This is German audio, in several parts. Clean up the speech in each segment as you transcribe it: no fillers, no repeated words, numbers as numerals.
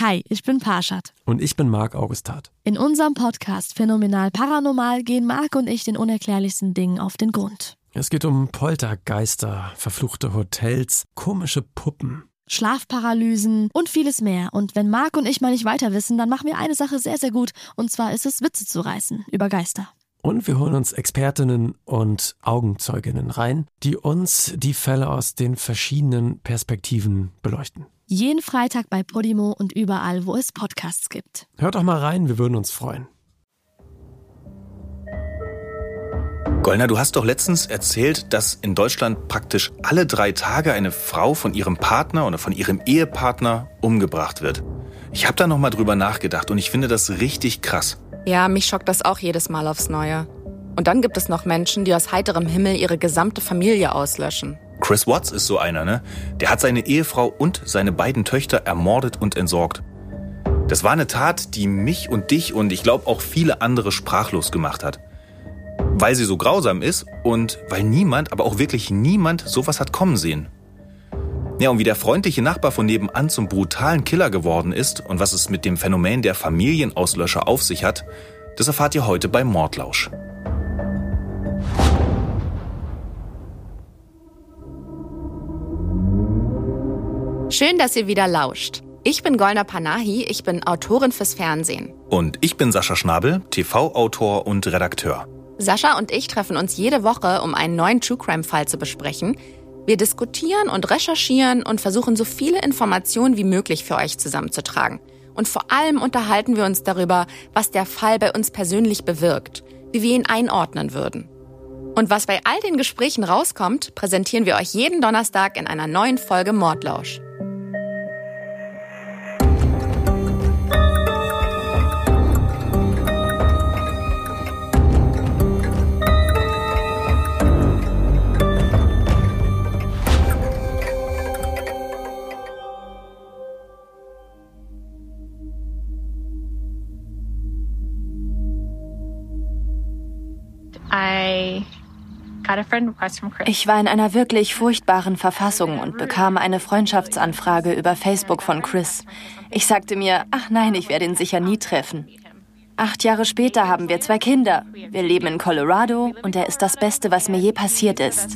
Hi, ich bin Parshad. Und ich bin Marc Augustat. In unserem Podcast Phänomenal Paranormal gehen Marc und ich den unerklärlichsten Dingen auf den Grund. Es geht um Poltergeister, verfluchte Hotels, komische Puppen, Schlafparalysen und vieles mehr. Und wenn Marc und ich mal nicht weiter wissen, dann machen wir eine Sache sehr, sehr gut. Und zwar ist es, Witze zu reißen über Geister. Und wir holen uns Expertinnen und Augenzeuginnen rein, die uns die Fälle aus den verschiedenen Perspektiven beleuchten. Jeden Freitag bei Podimo und überall, wo es Podcasts gibt. Hört doch mal rein, wir würden uns freuen. Goldner, du hast doch letztens erzählt, dass in Deutschland praktisch alle 3 Tage eine Frau von ihrem Partner oder von ihrem Ehepartner umgebracht wird. Ich habe da noch mal drüber nachgedacht und ich finde das richtig krass. Ja, mich schockt das auch jedes Mal aufs Neue. Und dann gibt es noch Menschen, die aus heiterem Himmel ihre gesamte Familie auslöschen. Chris Watts ist so einer, ne? Der hat seine Ehefrau und seine beiden Töchter ermordet und entsorgt. Das war eine Tat, die mich und dich und ich glaube auch viele andere sprachlos gemacht hat. Weil sie so grausam ist und weil niemand, aber auch wirklich niemand, sowas hat kommen sehen. Ja, und wie der freundliche Nachbar von nebenan zum brutalen Killer geworden ist und was es mit dem Phänomen der Familienauslöscher auf sich hat, das erfahrt ihr heute bei Mordlausch. Schön, dass ihr wieder lauscht. Ich bin Golnar Panahi, ich bin Autorin fürs Fernsehen. Und ich bin Sascha Schnabel, TV-Autor und Redakteur. Sascha und ich treffen uns jede Woche, um einen neuen True-Crime-Fall zu besprechen. Wir diskutieren und recherchieren und versuchen, so viele Informationen wie möglich für euch zusammenzutragen. Und vor allem unterhalten wir uns darüber, was der Fall bei uns persönlich bewirkt, wie wir ihn einordnen würden. Und was bei all den Gesprächen rauskommt, präsentieren wir euch jeden Donnerstag in einer neuen Folge Mordlausch. Ich war in einer wirklich furchtbaren Verfassung und bekam eine Freundschaftsanfrage über Facebook von Chris. Ich sagte mir, ach nein, ich werde ihn sicher nie treffen. 8 Jahre später haben wir 2 Kinder. Wir leben in Colorado und er ist das Beste, was mir je passiert ist.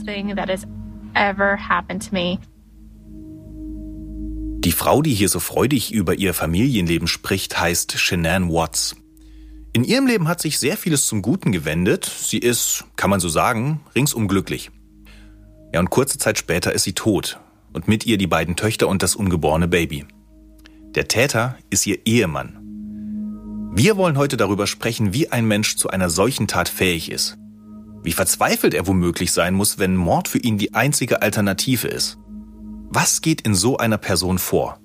Die Frau, die hier so freudig über ihr Familienleben spricht, heißt Shanann Watts. In ihrem Leben hat sich sehr vieles zum Guten gewendet. Sie ist, kann man so sagen, ringsum glücklich. Ja, und kurze Zeit später ist sie tot. Und mit ihr die beiden Töchter und das ungeborene Baby. Der Täter ist ihr Ehemann. Wir wollen heute darüber sprechen, wie ein Mensch zu einer solchen Tat fähig ist. Wie verzweifelt er womöglich sein muss, wenn Mord für ihn die einzige Alternative ist. Was geht in so einer Person vor?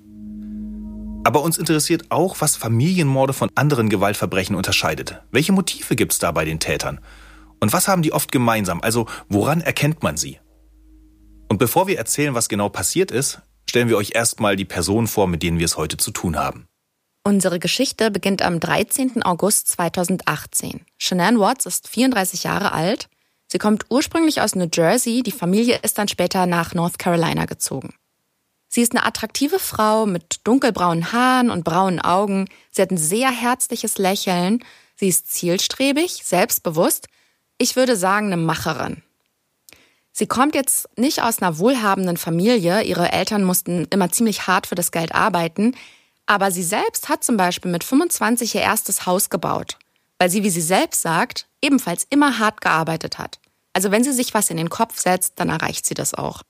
Aber uns interessiert auch, was Familienmorde von anderen Gewaltverbrechen unterscheidet. Welche Motive gibt es da bei den Tätern? Und was haben die oft gemeinsam? Also woran erkennt man sie? Und bevor wir erzählen, was genau passiert ist, stellen wir euch erstmal die Personen vor, mit denen wir es heute zu tun haben. Unsere Geschichte beginnt am 13. August 2018. Shanann Watts ist 34 Jahre alt. Sie kommt ursprünglich aus New Jersey. Die Familie ist dann später nach North Carolina gezogen. Sie ist eine attraktive Frau mit dunkelbraunen Haaren und braunen Augen. Sie hat ein sehr herzliches Lächeln. Sie ist zielstrebig, selbstbewusst. Ich würde sagen, eine Macherin. Sie kommt jetzt nicht aus einer wohlhabenden Familie. Ihre Eltern mussten immer ziemlich hart für das Geld arbeiten. Aber sie selbst hat zum Beispiel mit 25 ihr erstes Haus gebaut, weil sie, wie sie selbst sagt, ebenfalls immer hart gearbeitet hat. Also wenn sie sich was in den Kopf setzt, dann erreicht sie das auch.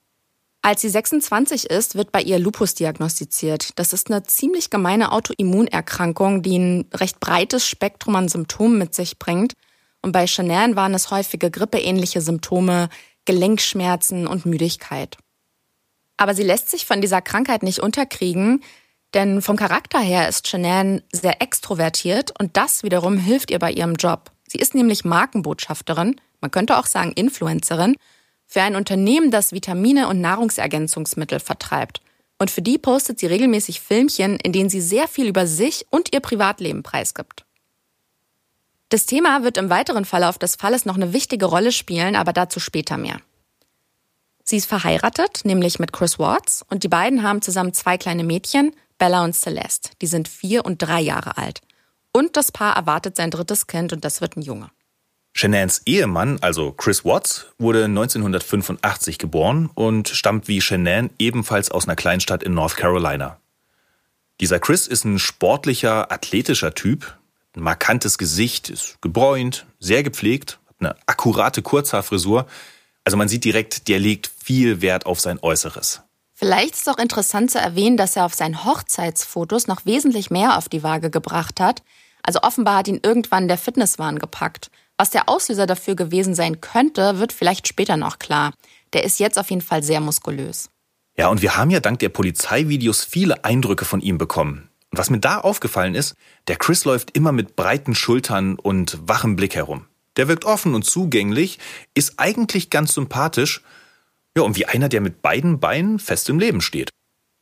Als sie 26 ist, wird bei ihr Lupus diagnostiziert. Das ist eine ziemlich gemeine Autoimmunerkrankung, die ein recht breites Spektrum an Symptomen mit sich bringt. Und bei Shanann waren es häufige grippeähnliche Symptome, Gelenkschmerzen und Müdigkeit. Aber sie lässt sich von dieser Krankheit nicht unterkriegen, denn vom Charakter her ist Shanann sehr extrovertiert und das wiederum hilft ihr bei ihrem Job. Sie ist nämlich Markenbotschafterin, man könnte auch sagen Influencerin, für ein Unternehmen, das Vitamine und Nahrungsergänzungsmittel vertreibt. Und für die postet sie regelmäßig Filmchen, in denen sie sehr viel über sich und ihr Privatleben preisgibt. Das Thema wird im weiteren Verlauf des Falles noch eine wichtige Rolle spielen, aber dazu später mehr. Sie ist verheiratet, nämlich mit Chris Watts, und die beiden haben zusammen 2 kleine Mädchen, Bella und Celeste. Die sind 4 und 3 Jahre alt. Und das Paar erwartet sein 3. Kind und das wird ein Junge. Shananns Ehemann, also Chris Watts, wurde 1985 geboren und stammt wie Shanann ebenfalls aus einer Kleinstadt in North Carolina. Dieser Chris ist ein sportlicher, athletischer Typ, ein markantes Gesicht, ist gebräunt, sehr gepflegt, hat eine akkurate Kurzhaarfrisur. Also man sieht direkt, der legt viel Wert auf sein Äußeres. Vielleicht ist auch interessant zu erwähnen, dass er auf seinen Hochzeitsfotos noch wesentlich mehr auf die Waage gebracht hat. Also offenbar hat ihn irgendwann der Fitnesswahn gepackt. Was der Auslöser dafür gewesen sein könnte, wird vielleicht später noch klar. Der ist jetzt auf jeden Fall sehr muskulös. Ja, und wir haben ja dank der Polizeivideos viele Eindrücke von ihm bekommen. Und was mir da aufgefallen ist, der Chris läuft immer mit breiten Schultern und wachem Blick herum. Der wirkt offen und zugänglich, ist eigentlich ganz sympathisch. Ja, und wie einer, der mit beiden Beinen fest im Leben steht.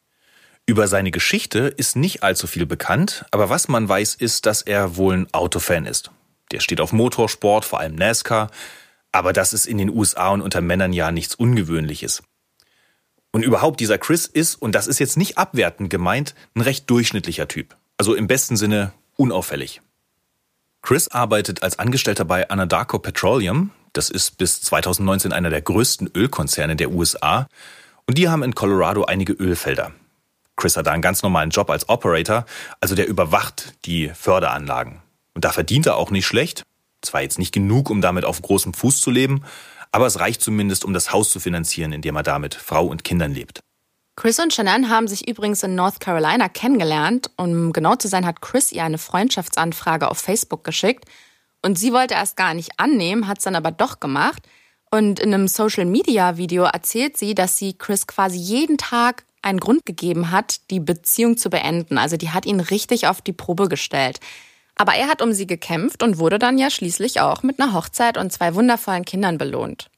Über seine Geschichte ist nicht allzu viel bekannt, aber was man weiß, ist, dass er wohl ein Autofan ist. Der steht auf Motorsport, vor allem NASCAR, aber das ist in den USA und unter Männern ja nichts Ungewöhnliches. Und überhaupt, dieser Chris ist, und das ist jetzt nicht abwertend gemeint, ein recht durchschnittlicher Typ. Also im besten Sinne unauffällig. Chris arbeitet als Angestellter bei Anadarko Petroleum. Das ist bis 2019 einer der größten Ölkonzerne der USA. Und die haben in Colorado einige Ölfelder. Chris hat da einen ganz normalen Job als Operator, also der überwacht die Förderanlagen. Und da verdient er auch nicht schlecht. Zwar jetzt nicht genug, um damit auf großem Fuß zu leben, aber es reicht zumindest, um das Haus zu finanzieren, in dem er da mit Frau und Kindern lebt. Chris und Shanann haben sich übrigens in North Carolina kennengelernt. Um genau zu sein, hat Chris ihr eine Freundschaftsanfrage auf Facebook geschickt. Und sie wollte erst gar nicht annehmen, hat es dann aber doch gemacht. Und in einem Social-Media-Video erzählt sie, dass sie Chris quasi jeden Tag einen Grund gegeben hat, die Beziehung zu beenden. Also die hat ihn richtig auf die Probe gestellt. Aber er hat um sie gekämpft und wurde dann ja schließlich auch mit einer Hochzeit und 2 wundervollen Kindern belohnt.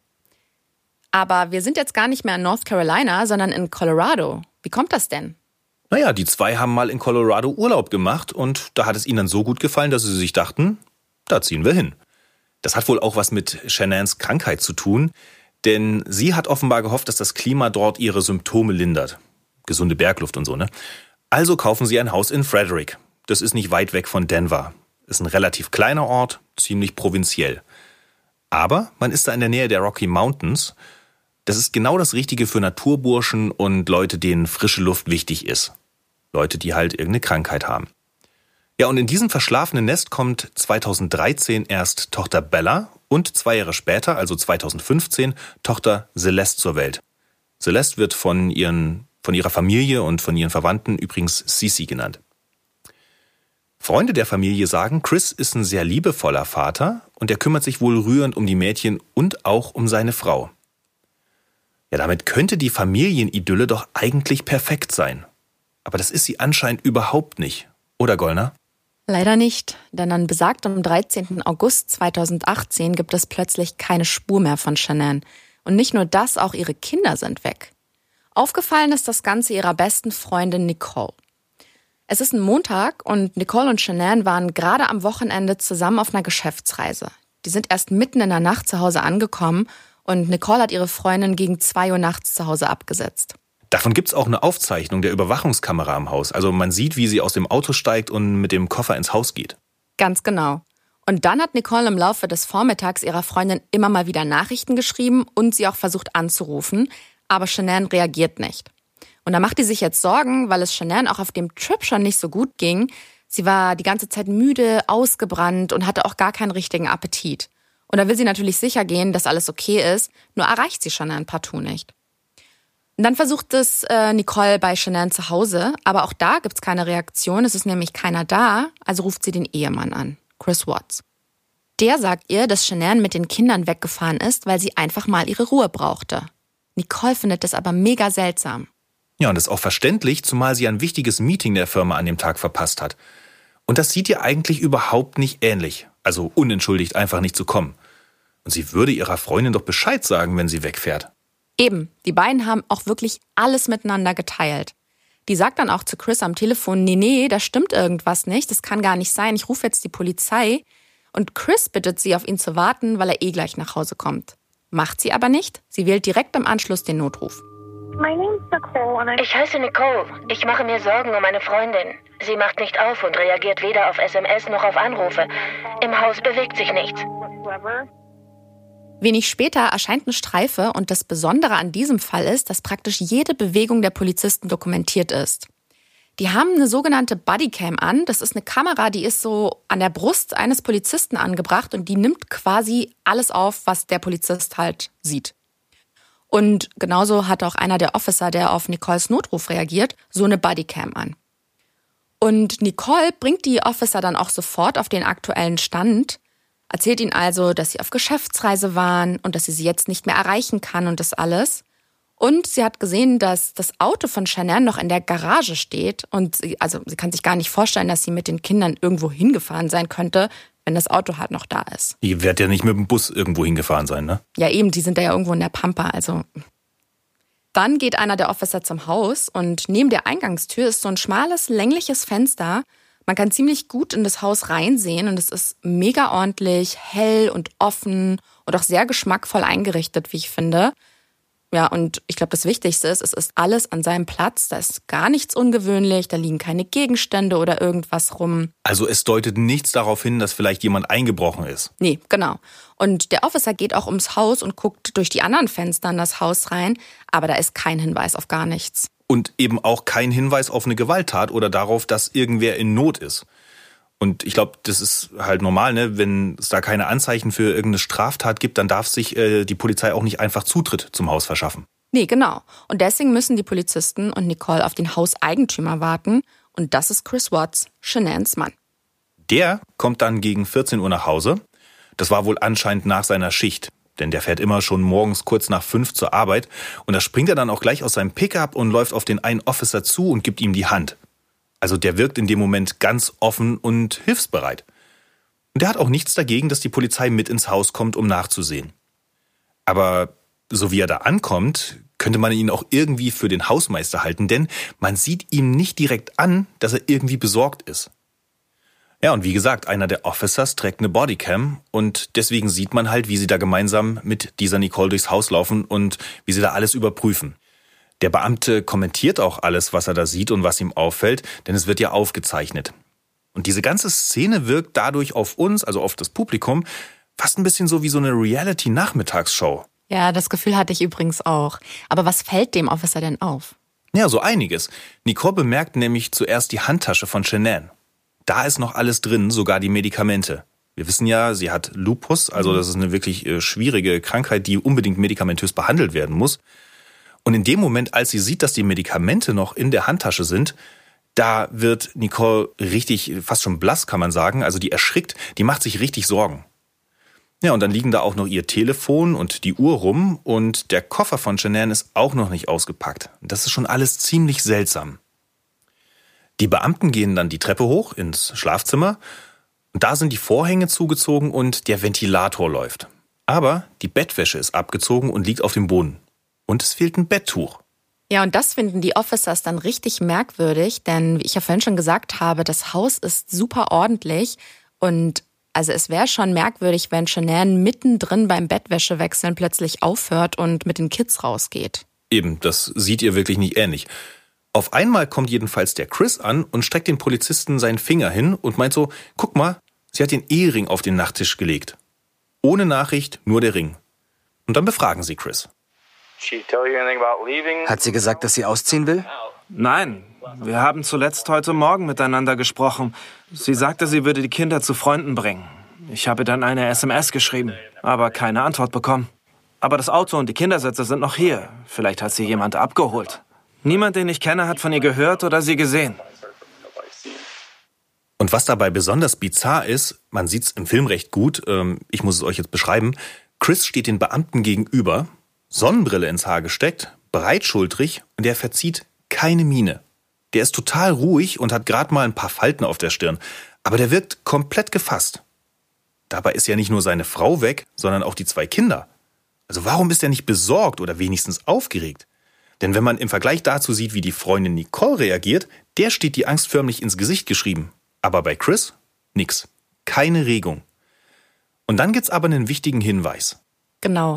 Aber wir sind jetzt gar nicht mehr in North Carolina, sondern in Colorado. Wie kommt das denn? Naja, die 2 haben mal in Colorado Urlaub gemacht und da hat es ihnen dann so gut gefallen, dass sie sich dachten, da ziehen wir hin. Das hat wohl auch was mit Shananns Krankheit zu tun, denn sie hat offenbar gehofft, dass das Klima dort ihre Symptome lindert. Gesunde Bergluft und so, ne? Also kaufen sie ein Haus in Frederick. Das ist nicht weit weg von Denver. Ist ein relativ kleiner Ort, ziemlich provinziell. Aber man ist da in der Nähe der Rocky Mountains. Das ist genau das Richtige für Naturburschen und Leute, denen frische Luft wichtig ist. Leute, die halt irgendeine Krankheit haben. Ja, und in diesem verschlafenen Nest kommt 2013 erst Tochter Bella und 2 Jahre später, also 2015, Tochter Celeste zur Welt. Celeste wird von ihrer Familie und von ihren Verwandten übrigens Sisi genannt. Freunde der Familie sagen, Chris ist ein sehr liebevoller Vater und er kümmert sich wohl rührend um die Mädchen und auch um seine Frau. Ja, damit könnte die Familienidylle doch eigentlich perfekt sein. Aber das ist sie anscheinend überhaupt nicht. Oder, Gollner? Leider nicht, denn an besagtem 13. August 2018 gibt es plötzlich keine Spur mehr von Shanann. Und nicht nur das, auch ihre Kinder sind weg. Aufgefallen ist das Ganze ihrer besten Freundin Nicole. Es ist ein Montag und Nicole und Shanann waren gerade am Wochenende zusammen auf einer Geschäftsreise. Die sind erst mitten in der Nacht zu Hause angekommen und Nicole hat ihre Freundin gegen 2 Uhr nachts zu Hause abgesetzt. Davon gibt's auch eine Aufzeichnung der Überwachungskamera am Haus. Also man sieht, wie sie aus dem Auto steigt und mit dem Koffer ins Haus geht. Ganz genau. Und dann hat Nicole im Laufe des Vormittags ihrer Freundin immer mal wieder Nachrichten geschrieben und sie auch versucht anzurufen, aber Shanann reagiert nicht. Und da macht die sich jetzt Sorgen, weil es Shanann auch auf dem Trip schon nicht so gut ging. Sie war die ganze Zeit müde, ausgebrannt und hatte auch gar keinen richtigen Appetit. Und da will sie natürlich sicher gehen, dass alles okay ist, nur erreicht sie Shanann partout nicht. Und dann versucht es Nicole bei Shanann zu Hause, aber auch da gibt's keine Reaktion, es ist nämlich keiner da, also ruft sie den Ehemann an, Chris Watts. Der sagt ihr, dass Shanann mit den Kindern weggefahren ist, weil sie einfach mal ihre Ruhe brauchte. Nicole findet das aber mega seltsam. Ja, und das ist auch verständlich, zumal sie ein wichtiges Meeting der Firma an dem Tag verpasst hat. Und das sieht ihr eigentlich überhaupt nicht ähnlich. Also unentschuldigt einfach nicht zu kommen. Und sie würde ihrer Freundin doch Bescheid sagen, wenn sie wegfährt. Eben, die beiden haben auch wirklich alles miteinander geteilt. Die sagt dann auch zu Chris am Telefon, nee, da stimmt irgendwas nicht, das kann gar nicht sein, ich rufe jetzt die Polizei. Und Chris bittet sie, auf ihn zu warten, weil er gleich nach Hause kommt. Macht sie aber nicht, sie wählt direkt im Anschluss den Notruf. Ich heiße Nicole. Ich mache mir Sorgen um meine Freundin. Sie macht nicht auf und reagiert weder auf SMS noch auf Anrufe. Im Haus bewegt sich nichts. Wenig später erscheint eine Streife und das Besondere an diesem Fall ist, dass praktisch jede Bewegung der Polizisten dokumentiert ist. Die haben eine sogenannte Bodycam an. Das ist eine Kamera, die ist so an der Brust eines Polizisten angebracht und die nimmt quasi alles auf, was der Polizist halt sieht. Und genauso hat auch einer der Officer, der auf Nicoles Notruf reagiert, so eine Bodycam an. Und Nicole bringt die Officer dann auch sofort auf den aktuellen Stand, erzählt ihnen also, dass sie auf Geschäftsreise waren und dass sie jetzt nicht mehr erreichen kann und das alles. Und sie hat gesehen, dass das Auto von Shanann noch in der Garage steht. Und sie kann sich gar nicht vorstellen, dass sie mit den Kindern irgendwo hingefahren sein könnte, wenn das Auto halt noch da ist. Die wird ja nicht mit dem Bus irgendwo hingefahren sein, ne? Ja eben, die sind ja irgendwo in der Pampa, also. Dann geht einer der Officer zum Haus und neben der Eingangstür ist so ein schmales, längliches Fenster. Man kann ziemlich gut in das Haus reinsehen und es ist mega ordentlich, hell und offen und auch sehr geschmackvoll eingerichtet, wie ich finde. Ja, und ich glaube, das Wichtigste ist, es ist alles an seinem Platz. Da ist gar nichts ungewöhnlich, da liegen keine Gegenstände oder irgendwas rum. Also es deutet nichts darauf hin, dass vielleicht jemand eingebrochen ist. Nee, genau. Und der Officer geht auch ums Haus und guckt durch die anderen Fenster in das Haus rein, aber da ist kein Hinweis auf gar nichts. Und eben auch kein Hinweis auf eine Gewalttat oder darauf, dass irgendwer in Not ist. Und ich glaube, das ist halt normal, ne? Wenn es da keine Anzeichen für irgendeine Straftat gibt, dann darf sich die Polizei auch nicht einfach Zutritt zum Haus verschaffen. Nee, genau. Und deswegen müssen die Polizisten und Nicole auf den Hauseigentümer warten. Und das ist Chris Watts, Shananns Mann. Der kommt dann gegen 14 Uhr nach Hause. Das war wohl anscheinend nach seiner Schicht. Denn der fährt immer schon morgens kurz nach 5 zur Arbeit. Und da springt er dann auch gleich aus seinem Pickup und läuft auf den einen Officer zu und gibt ihm die Hand. Also der wirkt in dem Moment ganz offen und hilfsbereit. Und der hat auch nichts dagegen, dass die Polizei mit ins Haus kommt, um nachzusehen. Aber so wie er da ankommt, könnte man ihn auch irgendwie für den Hausmeister halten, denn man sieht ihm nicht direkt an, dass er irgendwie besorgt ist. Ja, und wie gesagt, einer der Officers trägt eine Bodycam und deswegen sieht man halt, wie sie da gemeinsam mit dieser Nicole durchs Haus laufen und wie sie da alles überprüfen. Der Beamte kommentiert auch alles, was er da sieht und was ihm auffällt, denn es wird ja aufgezeichnet. Und diese ganze Szene wirkt dadurch auf uns, also auf das Publikum, fast ein bisschen so wie so eine Reality-Nachmittagsshow. Ja, das Gefühl hatte ich übrigens auch. Aber was fällt dem Officer denn auf? Ja, so einiges. Nicole bemerkt nämlich zuerst die Handtasche von Shanann. Da ist noch alles drin, sogar die Medikamente. Wir wissen ja, sie hat Lupus, also das ist eine wirklich schwierige Krankheit, die unbedingt medikamentös behandelt werden muss. Und in dem Moment, als sie sieht, dass die Medikamente noch in der Handtasche sind, da wird Nicole richtig, fast schon blass, kann man sagen. Also die erschrickt, die macht sich richtig Sorgen. Ja, und dann liegen da auch noch ihr Telefon und die Uhr rum und der Koffer von Shanann ist auch noch nicht ausgepackt. Das ist schon alles ziemlich seltsam. Die Beamten gehen dann die Treppe hoch ins Schlafzimmer und da sind die Vorhänge zugezogen und der Ventilator läuft. Aber die Bettwäsche ist abgezogen und liegt auf dem Boden. Und es fehlt ein Betttuch. Ja, und das finden die Officers dann richtig merkwürdig, denn wie ich ja vorhin schon gesagt habe, das Haus ist super ordentlich und also es wäre schon merkwürdig, wenn Shanann mittendrin beim Bettwäschewechseln plötzlich aufhört und mit den Kids rausgeht. Eben, das sieht ihr wirklich nicht ähnlich. Auf einmal kommt jedenfalls der Chris an und streckt den Polizisten seinen Finger hin und meint so, guck mal, sie hat den Ehering auf den Nachttisch gelegt. Ohne Nachricht, nur der Ring. Und dann befragen sie Chris. Hat sie gesagt, dass sie ausziehen will? Nein, wir haben zuletzt heute Morgen miteinander gesprochen. Sie sagte, sie würde die Kinder zu Freunden bringen. Ich habe dann eine SMS geschrieben, aber keine Antwort bekommen. Aber das Auto und die Kindersitze sind noch hier. Vielleicht hat sie jemand abgeholt. Niemand, den ich kenne, hat von ihr gehört oder sie gesehen. Und was dabei besonders bizarr ist, man sieht es im Film recht gut, ich muss es euch jetzt beschreiben, Chris steht den Beamten gegenüber, Sonnenbrille ins Haar gesteckt, breitschultrig und der verzieht keine Miene. Der ist total ruhig und hat gerade mal ein paar Falten auf der Stirn, aber der wirkt komplett gefasst. Dabei ist ja nicht nur seine Frau weg, sondern auch die 2 Kinder. Also warum ist er nicht besorgt oder wenigstens aufgeregt? Denn wenn man im Vergleich dazu sieht, wie die Freundin Nicole reagiert, der steht die Angst förmlich ins Gesicht geschrieben. Aber bei Chris nix. Keine Regung. Und dann gibt's aber einen wichtigen Hinweis. Genau.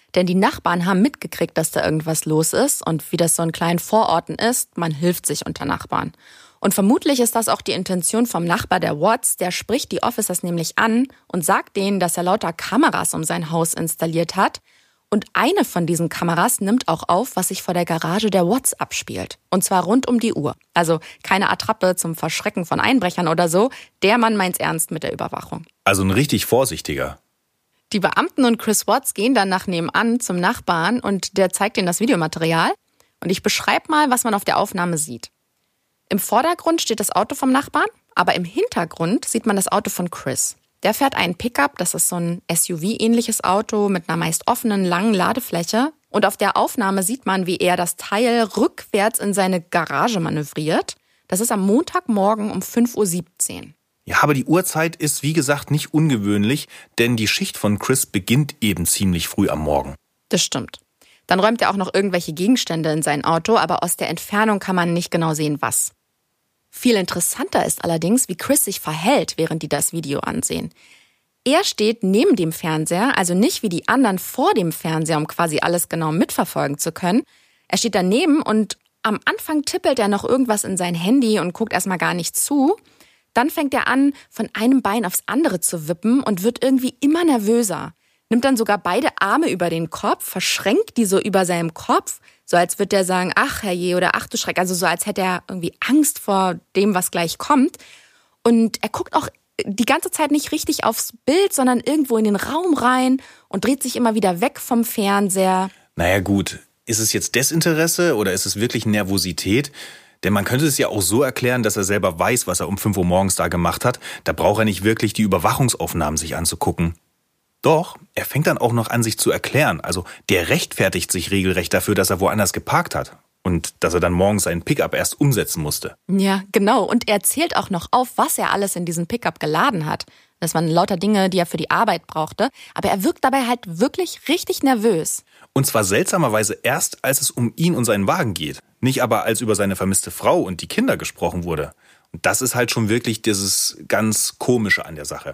denn die Nachbarn haben mitgekriegt, dass da irgendwas los ist und wie das so in kleinen Vororten ist, man hilft sich unter Nachbarn. Und vermutlich ist das auch die Intention vom Nachbar der Watts, der spricht die Officers nämlich an und sagt denen, dass er lauter Kameras um sein Haus installiert hat. Und eine von diesen Kameras nimmt auch auf, was sich vor der Garage der Watts abspielt. Und zwar rund um die Uhr. Also keine Attrappe zum Verschrecken von Einbrechern oder so. Der Mann meint's ernst mit der Überwachung. Also ein richtig vorsichtiger. Die Beamten und Chris Watts gehen dann nach nebenan zum Nachbarn und der zeigt ihnen das Videomaterial. Und ich beschreibe mal, was man auf der Aufnahme sieht. Im Vordergrund steht das Auto vom Nachbarn, aber im Hintergrund sieht man das Auto von Chris. Der fährt einen Pickup, das ist so ein SUV-ähnliches Auto mit einer meist offenen, langen Ladefläche. Und auf der Aufnahme sieht man, wie er das Teil rückwärts in seine Garage manövriert. Das ist am Montagmorgen um 5:17 Uhr. Ja, aber die Uhrzeit ist, wie gesagt, nicht ungewöhnlich, denn die Schicht von Chris beginnt eben ziemlich früh am Morgen. Das stimmt. Dann räumt er auch noch irgendwelche Gegenstände in sein Auto, aber aus der Entfernung kann man nicht genau sehen, was. Viel interessanter ist allerdings, wie Chris sich verhält, während die das Video ansehen. Er steht neben dem Fernseher, also nicht wie die anderen vor dem Fernseher, um quasi alles genau mitverfolgen zu können. Er steht daneben und am Anfang tippelt er noch irgendwas in sein Handy und guckt erstmal gar nicht zu. Dann fängt er an, von einem Bein aufs andere zu wippen und wird irgendwie immer nervöser. Nimmt dann sogar beide Arme über den Kopf, verschränkt die so über seinem Kopf, so als würde er sagen, ach herrje oder ach du Schreck, also so als hätte er irgendwie Angst vor dem, was gleich kommt. Und er guckt auch die ganze Zeit nicht richtig aufs Bild, sondern irgendwo in den Raum rein und dreht sich immer wieder weg vom Fernseher. Naja gut, ist es jetzt Desinteresse oder ist es wirklich Nervosität? Denn man könnte es ja auch so erklären, dass er selber weiß, was er um 5 Uhr morgens da gemacht hat. Da braucht er nicht wirklich die Überwachungsaufnahmen sich anzugucken. Doch, er fängt dann auch noch an, sich zu erklären. Also der rechtfertigt sich regelrecht dafür, dass er woanders geparkt hat. Und dass er dann morgens seinen Pickup erst umsetzen musste. Ja, genau. Und er zählt auch noch auf, was er alles in diesen Pickup geladen hat. Das waren lauter Dinge, die er für die Arbeit brauchte. Aber er wirkt dabei halt wirklich richtig nervös. Und zwar seltsamerweise erst, als es um ihn und seinen Wagen geht. Nicht aber, als über seine vermisste Frau und die Kinder gesprochen wurde. Und das ist halt schon wirklich dieses ganz Komische an der Sache.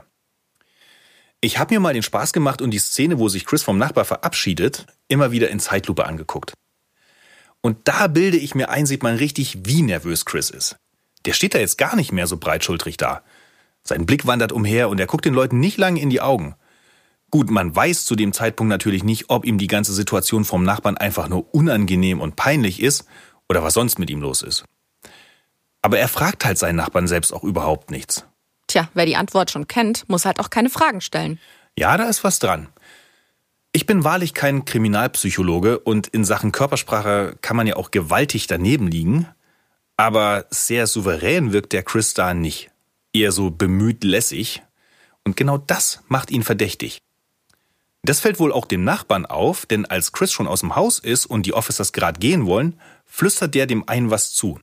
Ich habe mir mal den Spaß gemacht und die Szene, wo sich Chris vom Nachbar verabschiedet, immer wieder in Zeitlupe angeguckt. Und da bilde ich mir ein, sieht man richtig, wie nervös Chris ist. Der steht da jetzt gar nicht mehr so breitschultrig da. Sein Blick wandert umher und er guckt den Leuten nicht lange in die Augen. Gut, man weiß zu dem Zeitpunkt natürlich nicht, ob ihm die ganze Situation vom Nachbarn einfach nur unangenehm und peinlich ist oder was sonst mit ihm los ist. Aber er fragt halt seinen Nachbarn selbst auch überhaupt nichts. Tja, wer die Antwort schon kennt, muss halt auch keine Fragen stellen. Ja, da ist was dran. Ich bin wahrlich kein Kriminalpsychologe und in Sachen Körpersprache kann man ja auch gewaltig daneben liegen. Aber sehr souverän wirkt der Chris da nicht. Eher so bemüht lässig. Und genau das macht ihn verdächtig. Das fällt wohl auch dem Nachbarn auf, denn als Chris schon aus dem Haus ist und die Officers gerade gehen wollen, flüstert der dem einen was zu.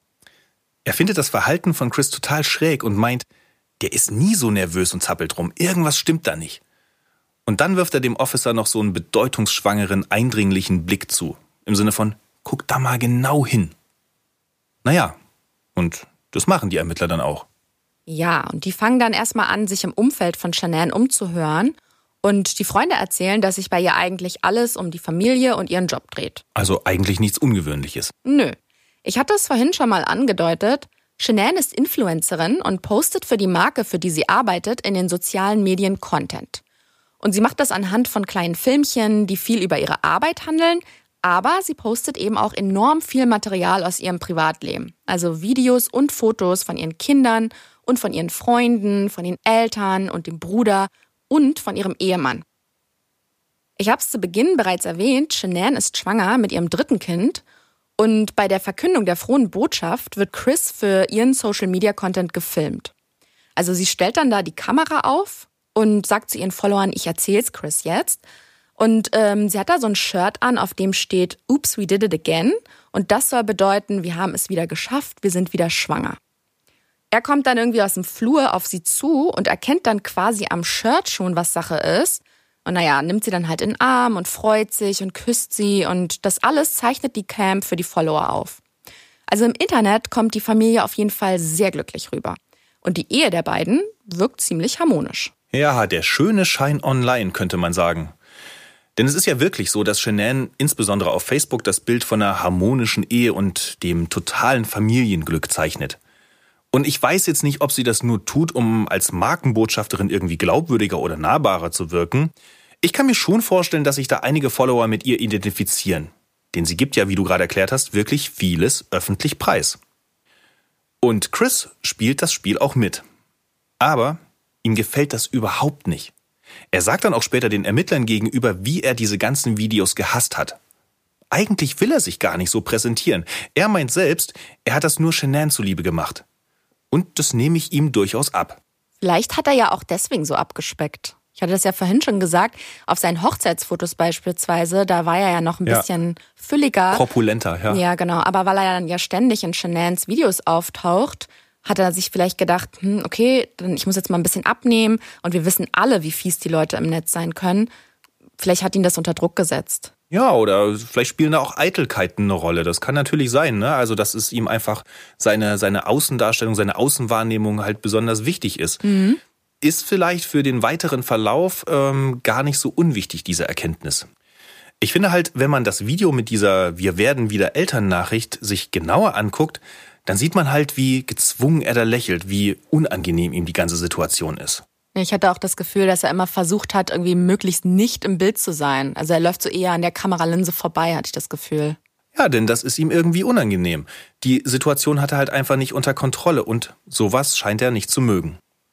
Er findet das Verhalten von Chris total schräg und meint, der ist nie so nervös und zappelt rum. Irgendwas stimmt da nicht. Und dann wirft er dem Officer noch so einen bedeutungsschwangeren, eindringlichen Blick zu. Im Sinne von, guck da mal genau hin. Naja, und das machen die Ermittler dann auch. Ja, und die fangen dann erstmal an, sich im Umfeld von Shanann umzuhören. Und die Freunde erzählen, dass sich bei ihr eigentlich alles um die Familie und ihren Job dreht. Also eigentlich nichts Ungewöhnliches. Nö. Ich hatte es vorhin schon mal angedeutet. Shanann ist Influencerin und postet für die Marke, für die sie arbeitet, in den sozialen Medien Content. Und sie macht das anhand von kleinen Filmchen, die viel über ihre Arbeit handeln, aber sie postet eben auch enorm viel Material aus ihrem Privatleben. Also Videos und Fotos von ihren Kindern und von ihren Freunden, von den Eltern und dem Bruder und von ihrem Ehemann. Ich habe es zu Beginn bereits erwähnt, Shanann ist schwanger mit ihrem 3. Kind. Und bei der Verkündung der frohen Botschaft wird Chris für ihren Social-Media-Content gefilmt. Also sie stellt dann da die Kamera auf und sagt zu ihren Followern, ich erzähl's Chris jetzt. Und sie hat da so ein Shirt an, auf dem steht, Oops, we did it again. Und das soll bedeuten, wir haben es wieder geschafft, wir sind wieder schwanger. Er kommt dann irgendwie aus dem Flur auf sie zu und erkennt dann quasi am Shirt schon, was Sache ist. Und naja, nimmt sie dann halt in den Arm und freut sich und küsst sie und das alles zeichnet die Cam für die Follower auf. Also im Internet kommt die Familie auf jeden Fall sehr glücklich rüber. Und die Ehe der beiden wirkt ziemlich harmonisch. Ja, der schöne Schein online, könnte man sagen. Denn es ist ja wirklich so, dass Shanann insbesondere auf Facebook das Bild von einer harmonischen Ehe und dem totalen Familienglück zeichnet. Und ich weiß jetzt nicht, ob sie das nur tut, um als Markenbotschafterin irgendwie glaubwürdiger oder nahbarer zu wirken. Ich kann mir schon vorstellen, dass sich da einige Follower mit ihr identifizieren. Denn sie gibt ja, wie du gerade erklärt hast, wirklich vieles öffentlich preis. Und Chris spielt das Spiel auch mit. Aber ihm gefällt das überhaupt nicht. Er sagt dann auch später den Ermittlern gegenüber, wie er diese ganzen Videos gehasst hat. Eigentlich will er sich gar nicht so präsentieren. Er meint selbst, er hat das nur Shanann zuliebe gemacht. Und das nehme ich ihm durchaus ab. Vielleicht hat er ja auch deswegen so abgespeckt. Ich hatte das ja vorhin schon gesagt, auf seinen Hochzeitsfotos beispielsweise, da war er ja noch ein bisschen fülliger. Korpulenter, ja. Ja, genau. Aber weil er dann ja ständig in Shananns Videos auftaucht, hat er sich vielleicht gedacht, okay, dann ich muss jetzt mal ein bisschen abnehmen. Und wir wissen alle, wie fies die Leute im Netz sein können. Vielleicht hat ihn das unter Druck gesetzt. Ja, oder vielleicht spielen da auch Eitelkeiten eine Rolle. Das kann natürlich sein, ne? Also, dass es ihm einfach seine Außendarstellung, seine Außenwahrnehmung halt besonders wichtig ist. Ist vielleicht für den weiteren Verlauf gar nicht so unwichtig, diese Erkenntnis. Ich finde halt, wenn man das Video mit dieser Wir werden wieder Eltern-Nachricht sich genauer anguckt, dann sieht man halt, wie gezwungen er da lächelt, wie unangenehm ihm die ganze Situation ist. Ich hatte auch das Gefühl, dass er immer versucht hat, irgendwie möglichst nicht im Bild zu sein. Also er läuft so eher an der Kameralinse vorbei, hatte ich das Gefühl. Ja, denn das ist ihm irgendwie unangenehm. Die Situation hat er halt einfach nicht unter Kontrolle und sowas scheint er nicht zu mögen.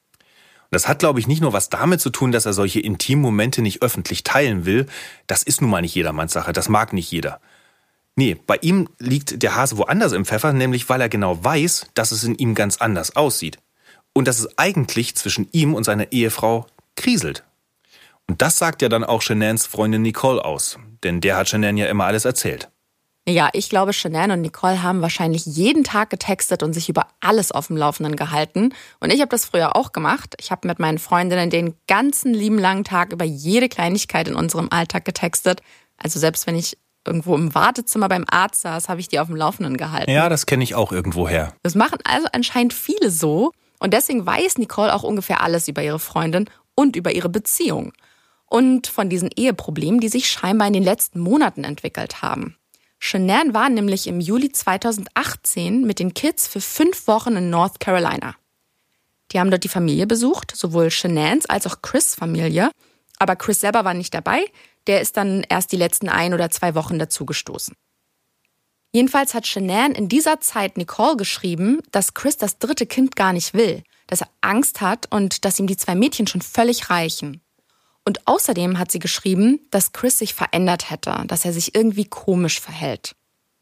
Und das hat, glaube ich, nicht nur was damit zu tun, dass er solche intimen Momente nicht öffentlich teilen will. Das ist nun mal nicht jedermanns Sache, das mag nicht jeder. Nee, bei ihm liegt der Hase woanders im Pfeffer, nämlich weil er genau weiß, dass es in ihm ganz anders aussieht. Und dass es eigentlich zwischen ihm und seiner Ehefrau kriselt. Und das sagt ja dann auch Shananns Freundin Nicole aus. Denn der hat Shanann ja immer alles erzählt. Ja, ich glaube, Shanann und Nicole haben wahrscheinlich jeden Tag getextet und sich über alles auf dem Laufenden gehalten. Und ich habe das früher auch gemacht. Ich habe mit meinen Freundinnen den ganzen lieben langen Tag über jede Kleinigkeit in unserem Alltag getextet. Also selbst wenn ich irgendwo im Wartezimmer beim Arzt saß, habe ich die auf dem Laufenden gehalten. Ja, das kenne ich auch irgendwoher. Das machen also anscheinend viele so. Und deswegen weiß Nicole auch ungefähr alles über ihre Freundin und über ihre Beziehung. Und von diesen Eheproblemen, die sich scheinbar in den letzten Monaten entwickelt haben. Shanann war nämlich im Juli 2018 mit den Kids für 5 Wochen in North Carolina. Die haben dort die Familie besucht, sowohl Shananns als auch Chris' Familie. Aber Chris selber war nicht dabei, der ist dann erst die letzten 1 oder 2 Wochen dazugestoßen. Jedenfalls hat Shanann in dieser Zeit Nicole geschrieben, dass Chris das 3. Kind gar nicht will, dass er Angst hat und dass ihm die 2 Mädchen schon völlig reichen. Und außerdem hat sie geschrieben, dass Chris sich verändert hätte, dass er sich irgendwie komisch verhält.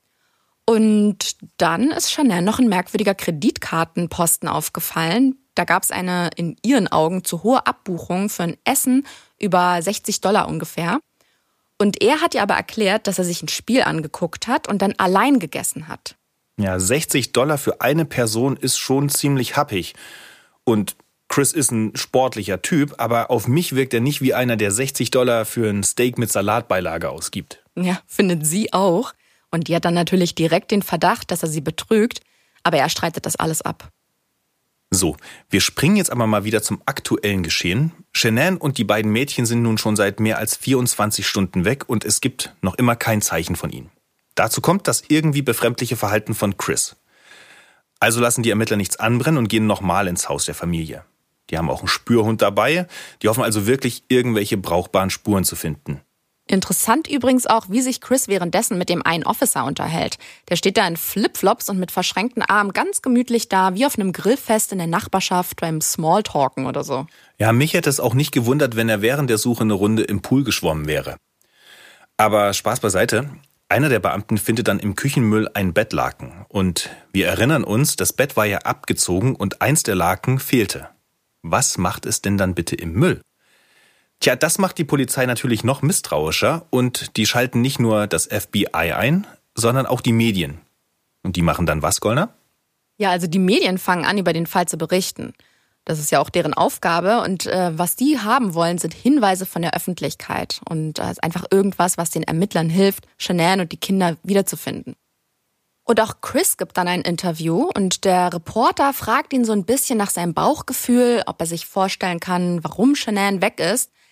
Und dann ist Shanann noch ein merkwürdiger Kreditkartenposten aufgefallen. Da gab es eine in ihren Augen zu hohe Abbuchung für ein Essen über $60 ungefähr. Und er hat ihr aber erklärt, dass er sich ein Spiel angeguckt hat und dann allein gegessen hat. Ja, $60 für eine Person ist schon ziemlich happig. Und Chris ist ein sportlicher Typ, aber auf mich wirkt er nicht wie einer, der $60 für ein Steak mit Salatbeilage ausgibt. Ja, findet sie auch. Und die hat dann natürlich direkt den Verdacht, dass er sie betrügt, aber er streitet das alles ab. So, wir springen jetzt aber mal wieder zum aktuellen Geschehen. Shanann und die beiden Mädchen sind nun schon seit mehr als 24 Stunden weg und es gibt noch immer kein Zeichen von ihnen. Dazu kommt das irgendwie befremdliche Verhalten von Chris. Also lassen die Ermittler nichts anbrennen und gehen nochmal ins Haus der Familie. Die haben auch einen Spürhund dabei. Die hoffen also wirklich, irgendwelche brauchbaren Spuren zu finden. Interessant übrigens auch, wie sich Chris währenddessen mit dem einen Officer unterhält. Der steht da in Flipflops und mit verschränkten Armen ganz gemütlich da, wie auf einem Grillfest in der Nachbarschaft beim Smalltalken oder so. Ja, mich hätte es auch nicht gewundert, wenn er während der Suche eine Runde im Pool geschwommen wäre. Aber Spaß beiseite. Einer der Beamten findet dann im Küchenmüll ein Bettlaken. Und wir erinnern uns, das Bett war ja abgezogen und eins der Laken fehlte. Was macht es denn dann bitte im Müll? Tja, das macht die Polizei natürlich noch misstrauischer und die schalten nicht nur das FBI ein, sondern auch die Medien. Und die machen dann was, Gollner? Ja, also die Medien fangen an, über den Fall zu berichten. Das ist ja auch deren Aufgabe und was die haben wollen, sind Hinweise von der Öffentlichkeit und einfach irgendwas, was den Ermittlern hilft, Shanann und die Kinder wiederzufinden. Und auch Chris gibt dann ein Interview und der Reporter fragt ihn so ein bisschen nach seinem Bauchgefühl, ob er sich vorstellen kann, warum Shanann weg ist.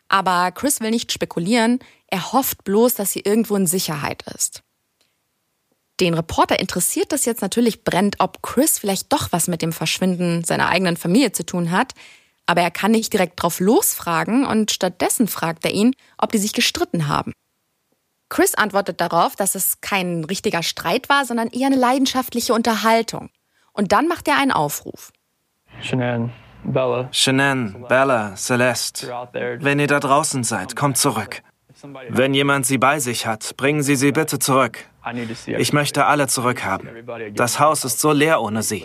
Aber Chris will nicht spekulieren, er hofft bloß, dass sie irgendwo in Sicherheit ist. Den Reporter interessiert das jetzt natürlich brennend, ob Chris vielleicht doch was mit dem Verschwinden seiner eigenen Familie zu tun hat. Aber er kann nicht direkt drauf losfragen und stattdessen fragt er ihn, ob die sich gestritten haben. Chris antwortet darauf, dass es kein richtiger Streit war, sondern eher eine leidenschaftliche Unterhaltung. Und dann macht er einen Aufruf. Shanann, Bella, Celeste, wenn ihr da draußen seid, kommt zurück. Wenn jemand sie bei sich hat, bringen Sie sie bitte zurück. Ich möchte alle zurückhaben. Das Haus ist so leer ohne sie.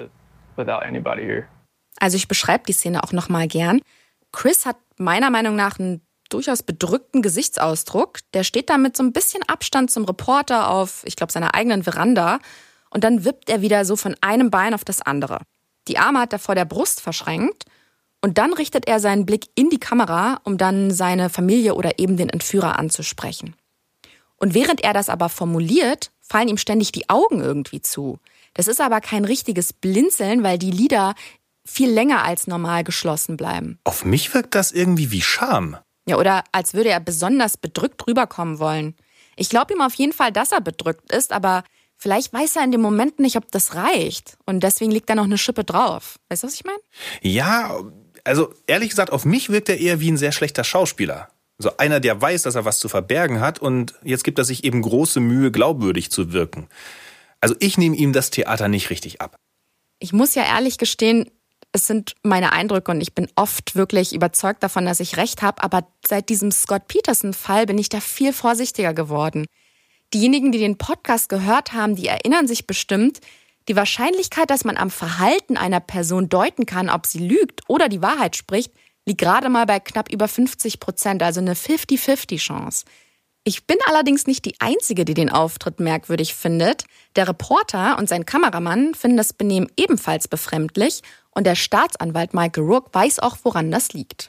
Also ich beschreibe die Szene auch nochmal gern. Chris hat meiner Meinung nach einen durchaus bedrückten Gesichtsausdruck. Der steht da mit so ein bisschen Abstand zum Reporter auf, ich glaube, seiner eigenen Veranda. Und dann wippt er wieder so von einem Bein auf das andere. Die Arme hat er vor der Brust verschränkt. Und dann richtet er seinen Blick in die Kamera, um dann seine Familie oder eben den Entführer anzusprechen. Und während er das aber formuliert, fallen ihm ständig die Augen irgendwie zu. Das ist aber kein richtiges Blinzeln, weil die Lider viel länger als normal geschlossen bleiben. Auf mich wirkt das irgendwie wie Scham. Ja, oder als würde er besonders bedrückt rüberkommen wollen. Ich glaube ihm auf jeden Fall, dass er bedrückt ist, aber vielleicht weiß er in dem Moment nicht, ob das reicht. Und deswegen liegt da noch eine Schippe drauf. Weißt du, was ich meine? Ja, also ehrlich gesagt, auf mich wirkt er eher wie ein sehr schlechter Schauspieler. So einer, der weiß, dass er was zu verbergen hat und jetzt gibt er sich eben große Mühe, glaubwürdig zu wirken. Also ich nehme ihm das Theater nicht richtig ab. Ich muss ja ehrlich gestehen, es sind meine Eindrücke und ich bin oft wirklich überzeugt davon, dass ich recht habe. Aber seit diesem Scott Peterson-Fall bin ich da viel vorsichtiger geworden. Diejenigen, die den Podcast gehört haben, die erinnern sich bestimmt, die Wahrscheinlichkeit, dass man am Verhalten einer Person deuten kann, ob sie lügt oder die Wahrheit spricht, liegt gerade mal bei knapp über 50%, also eine 50-50-Chance. Ich bin allerdings nicht die Einzige, die den Auftritt merkwürdig findet. Der Reporter und sein Kameramann finden das Benehmen ebenfalls befremdlich und der Staatsanwalt Michael Rourke weiß auch, woran das liegt.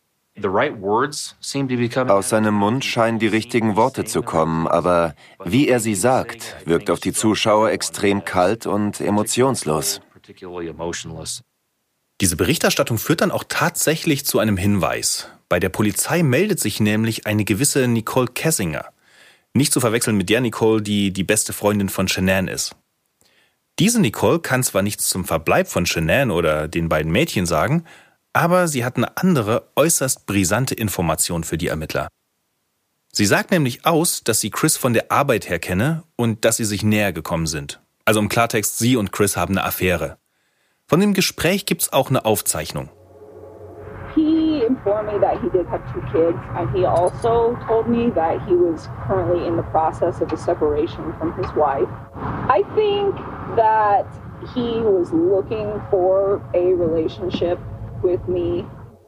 Aus seinem Mund scheinen die richtigen Worte zu kommen, aber wie er sie sagt, wirkt auf die Zuschauer extrem kalt und emotionslos. Diese Berichterstattung führt dann auch tatsächlich zu einem Hinweis. Bei der Polizei meldet sich nämlich eine gewisse Nicole Kessinger. Nicht zu verwechseln mit der Nicole, die die beste Freundin von Shanann ist. Diese Nicole kann zwar nichts zum Verbleib von Shanann oder den beiden Mädchen sagen, aber sie hat eine andere, äußerst brisante Information für die Ermittler. Sie sagt nämlich aus, dass sie Chris von der Arbeit her kenne und dass sie sich näher gekommen sind. Also im Klartext, sie und Chris haben eine Affäre. Von dem Gespräch gibt's auch eine Aufzeichnung. He informed me that he did have 2 kids, and he also told me that he was currently in the process of a separation from his wife. I think that he was looking for a relationship with me.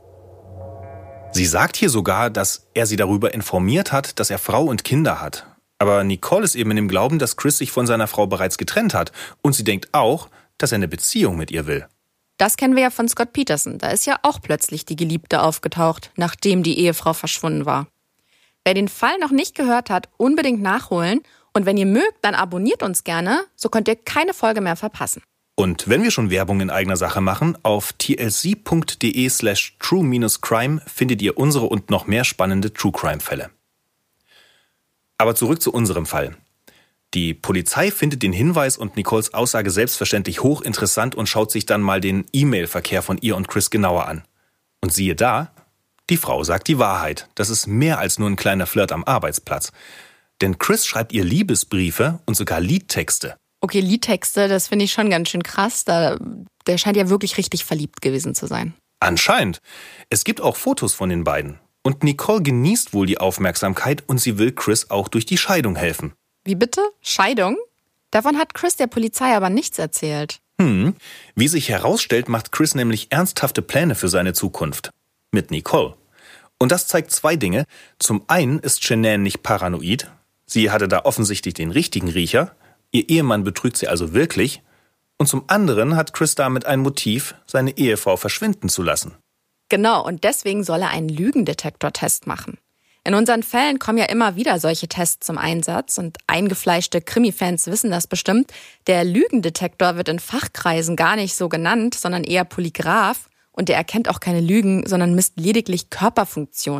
Sie sagt hier sogar, dass er sie darüber informiert hat, dass er Frau und Kinder hat. Aber Nicole ist eben in dem Glauben, dass Chris sich von seiner Frau bereits getrennt hat. Und sie denkt auch, dass er eine Beziehung mit ihr will. Das kennen wir ja von Scott Peterson. Da ist ja auch plötzlich die Geliebte aufgetaucht, nachdem die Ehefrau verschwunden war. Wer den Fall noch nicht gehört hat, unbedingt nachholen. Und wenn ihr mögt, dann abonniert uns gerne, so könnt ihr keine Folge mehr verpassen. Und wenn wir schon Werbung in eigener Sache machen, auf tlc.de/true-crime findet ihr unsere und noch mehr spannende True-Crime-Fälle. Aber zurück zu unserem Fall. Die Polizei findet den Hinweis und Nicoles Aussage selbstverständlich hochinteressant und schaut sich dann mal den E-Mail-Verkehr von ihr und Chris genauer an. Und siehe da, die Frau sagt die Wahrheit. Das ist mehr als nur ein kleiner Flirt am Arbeitsplatz. Denn Chris schreibt ihr Liebesbriefe und sogar Liedtexte. Okay, Liedtexte, das finde ich schon ganz schön krass. Der scheint ja wirklich richtig verliebt gewesen zu sein. Anscheinend. Es gibt auch Fotos von den beiden. Und Nicole genießt wohl die Aufmerksamkeit und sie will Chris auch durch die Scheidung helfen. Wie bitte? Scheidung? Davon hat Chris der Polizei aber nichts erzählt. Wie sich herausstellt, macht Chris nämlich ernsthafte Pläne für seine Zukunft. Mit Nicole. Und das zeigt 2 Dinge. Zum einen ist Shanann nicht paranoid. Sie hatte da offensichtlich den richtigen Riecher. Ihr Ehemann betrügt sie also wirklich. Und zum anderen hat Chris damit ein Motiv, seine Ehefrau verschwinden zu lassen. Genau, und deswegen soll er einen Lügendetektortest machen. In unseren Fällen kommen ja immer wieder solche Tests zum Einsatz und eingefleischte Krimi-Fans wissen das bestimmt. Der Lügendetektor wird in Fachkreisen gar nicht so genannt, sondern eher Polygraph und der erkennt auch keine Lügen, sondern misst lediglich Körperfunktionen.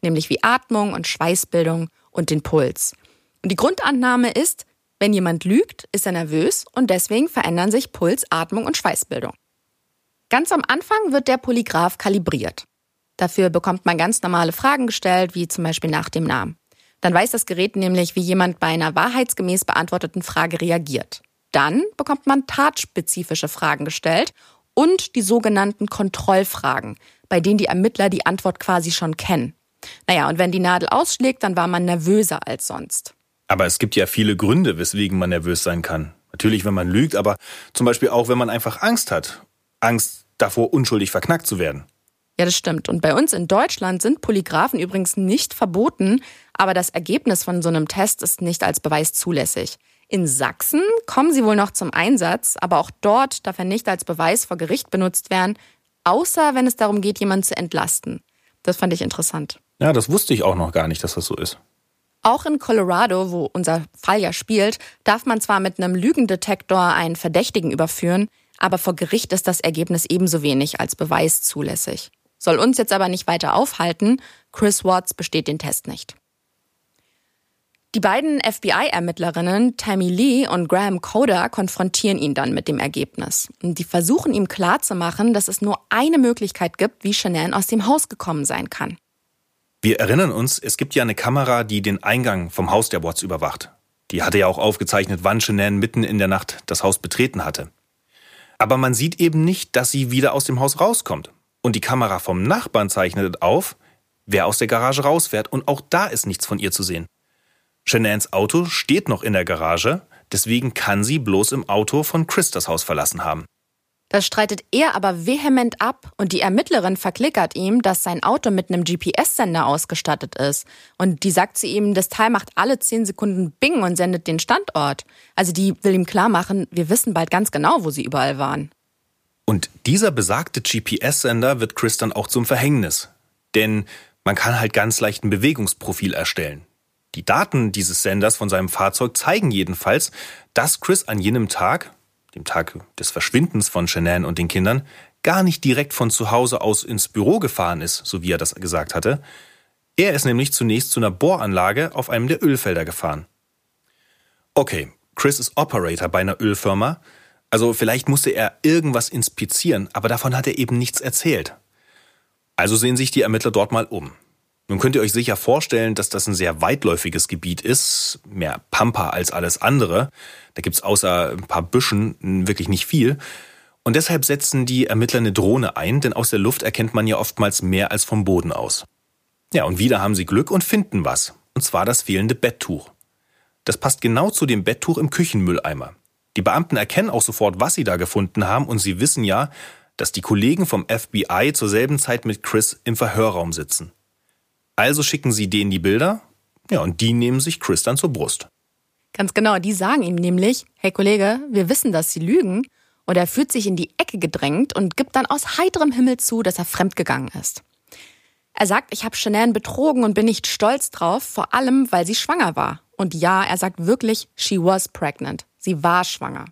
nämlich wie Atmung und Schweißbildung und den Puls. Und die Grundannahme ist, wenn jemand lügt, ist er nervös und deswegen verändern sich Puls, Atmung und Schweißbildung. Ganz am Anfang wird der Polygraph kalibriert. Dafür bekommt man ganz normale Fragen gestellt, wie zum Beispiel nach dem Namen. Dann weiß das Gerät nämlich, wie jemand bei einer wahrheitsgemäß beantworteten Frage reagiert. Dann bekommt man tatspezifische Fragen gestellt und die sogenannten Kontrollfragen, bei denen die Ermittler die Antwort quasi schon kennen. Naja, und wenn die Nadel ausschlägt, dann war man nervöser als sonst. Aber es gibt ja viele Gründe, weswegen man nervös sein kann. Natürlich, wenn man lügt, aber zum Beispiel auch, wenn man einfach Angst hat. Angst davor, unschuldig verknackt zu werden. Ja, das stimmt. Und bei uns in Deutschland sind Polygraphen übrigens nicht verboten, aber das Ergebnis von so einem Test ist nicht als Beweis zulässig. In Sachsen kommen sie wohl noch zum Einsatz, aber auch dort darf er nicht als Beweis vor Gericht benutzt werden, außer wenn es darum geht, jemanden zu entlasten. Das fand ich interessant. Ja, das wusste ich auch noch gar nicht, dass das so ist. Auch in Colorado, wo unser Fall ja spielt, darf man zwar mit einem Lügendetektor einen Verdächtigen überführen, aber vor Gericht ist das Ergebnis ebenso wenig als Beweis zulässig. Soll uns jetzt aber nicht weiter aufhalten, Chris Watts besteht den Test nicht. Die beiden FBI-Ermittlerinnen Tammy Lee und Graham Coder konfrontieren ihn dann mit dem Ergebnis. Und die versuchen ihm klarzumachen, dass es nur eine Möglichkeit gibt, wie Shanann aus dem Haus gekommen sein kann. Wir erinnern uns, es gibt ja eine Kamera, die den Eingang vom Haus der Watts überwacht. Die hatte ja auch aufgezeichnet, wann Shanann mitten in der Nacht das Haus betreten hatte. Aber man sieht eben nicht, dass sie wieder aus dem Haus rauskommt. Und die Kamera vom Nachbarn zeichnet auf, wer aus der Garage rausfährt. Und auch da ist nichts von ihr zu sehen. Shananns Auto steht noch in der Garage, deswegen kann sie bloß im Auto von Chris das Haus verlassen haben. Das streitet er aber vehement ab und die Ermittlerin verklickert ihm, dass sein Auto mit einem GPS-Sender ausgestattet ist. Und die sagt zu ihm, das Teil macht alle 10 Sekunden Bing und sendet den Standort. Also die will ihm klar machen, wir wissen bald ganz genau, wo sie überall waren. Und dieser besagte GPS-Sender wird Chris dann auch zum Verhängnis. Denn man kann halt ganz leicht ein Bewegungsprofil erstellen. Die Daten dieses Senders von seinem Fahrzeug zeigen jedenfalls, dass Chris an jenem Tag, dem Tag des Verschwindens von Shanann und den Kindern, gar nicht direkt von zu Hause aus ins Büro gefahren ist, so wie er das gesagt hatte. Er ist nämlich zunächst zu einer Bohranlage auf einem der Ölfelder gefahren. Okay, Chris ist Operator bei einer Ölfirma, also vielleicht musste er irgendwas inspizieren, aber davon hat er eben nichts erzählt. Also sehen sich die Ermittler dort mal um. Nun könnt ihr euch sicher vorstellen, dass das ein sehr weitläufiges Gebiet ist, mehr Pampa als alles andere. Da gibt's außer ein paar Büschen wirklich nicht viel. Und deshalb setzen die Ermittler eine Drohne ein, denn aus der Luft erkennt man ja oftmals mehr als vom Boden aus. Ja, und wieder haben sie Glück und finden was. Und zwar das fehlende Betttuch. Das passt genau zu dem Betttuch im Küchenmülleimer. Die Beamten erkennen auch sofort, was sie da gefunden haben, und sie wissen ja, dass die Kollegen vom FBI zur selben Zeit mit Chris im Verhörraum sitzen. Also schicken sie denen die Bilder, ja, und die nehmen sich Chris dann zur Brust. Ganz genau, die sagen ihm nämlich, hey Kollege, wir wissen, dass Sie lügen. Und er fühlt sich in die Ecke gedrängt und gibt dann aus heiterem Himmel zu, dass er fremdgegangen ist. Er sagt, ich habe Shanann betrogen und bin nicht stolz drauf, vor allem, weil sie schwanger war. Und ja, er sagt wirklich, she was pregnant. Sie war schwanger.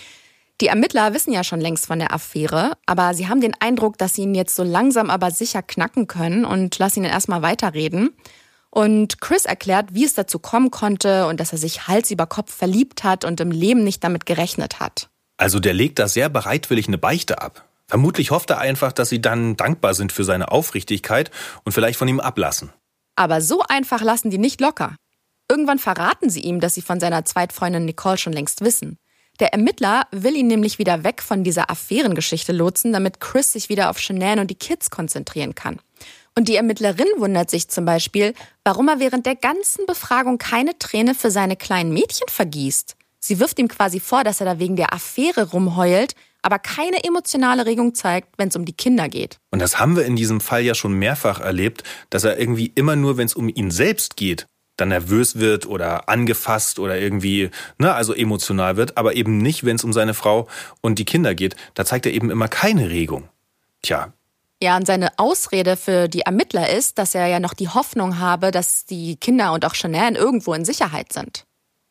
Die Ermittler wissen ja schon längst von der Affäre, aber sie haben den Eindruck, dass sie ihn jetzt so langsam aber sicher knacken können und lassen ihn erstmal weiterreden. Und Chris erklärt, wie es dazu kommen konnte und dass er sich Hals über Kopf verliebt hat und im Leben nicht damit gerechnet hat. Also der legt da sehr bereitwillig eine Beichte ab. Vermutlich hofft er einfach, dass sie dann dankbar sind für seine Aufrichtigkeit und vielleicht von ihm ablassen. Aber so einfach lassen die nicht locker. Irgendwann verraten sie ihm, dass sie von seiner Zweitfreundin Nicole schon längst wissen. Der Ermittler will ihn nämlich wieder weg von dieser Affärengeschichte lotsen, damit Chris sich wieder auf Shanann und die Kids konzentrieren kann. Und die Ermittlerin wundert sich zum Beispiel, warum er während der ganzen Befragung keine Träne für seine kleinen Mädchen vergießt. Sie wirft ihm quasi vor, dass er da wegen der Affäre rumheult, aber keine emotionale Regung zeigt, wenn es um die Kinder geht. Und das haben wir in diesem Fall ja schon mehrfach erlebt, dass er irgendwie immer nur, wenn es um ihn selbst geht, dann nervös wird oder angefasst oder irgendwie, also emotional wird, aber eben nicht, wenn es um seine Frau und die Kinder geht. Da zeigt er eben immer keine Regung. Tja. Ja, und seine Ausrede für die Ermittler ist, dass er ja noch die Hoffnung habe, dass die Kinder und auch Shanann irgendwo in Sicherheit sind.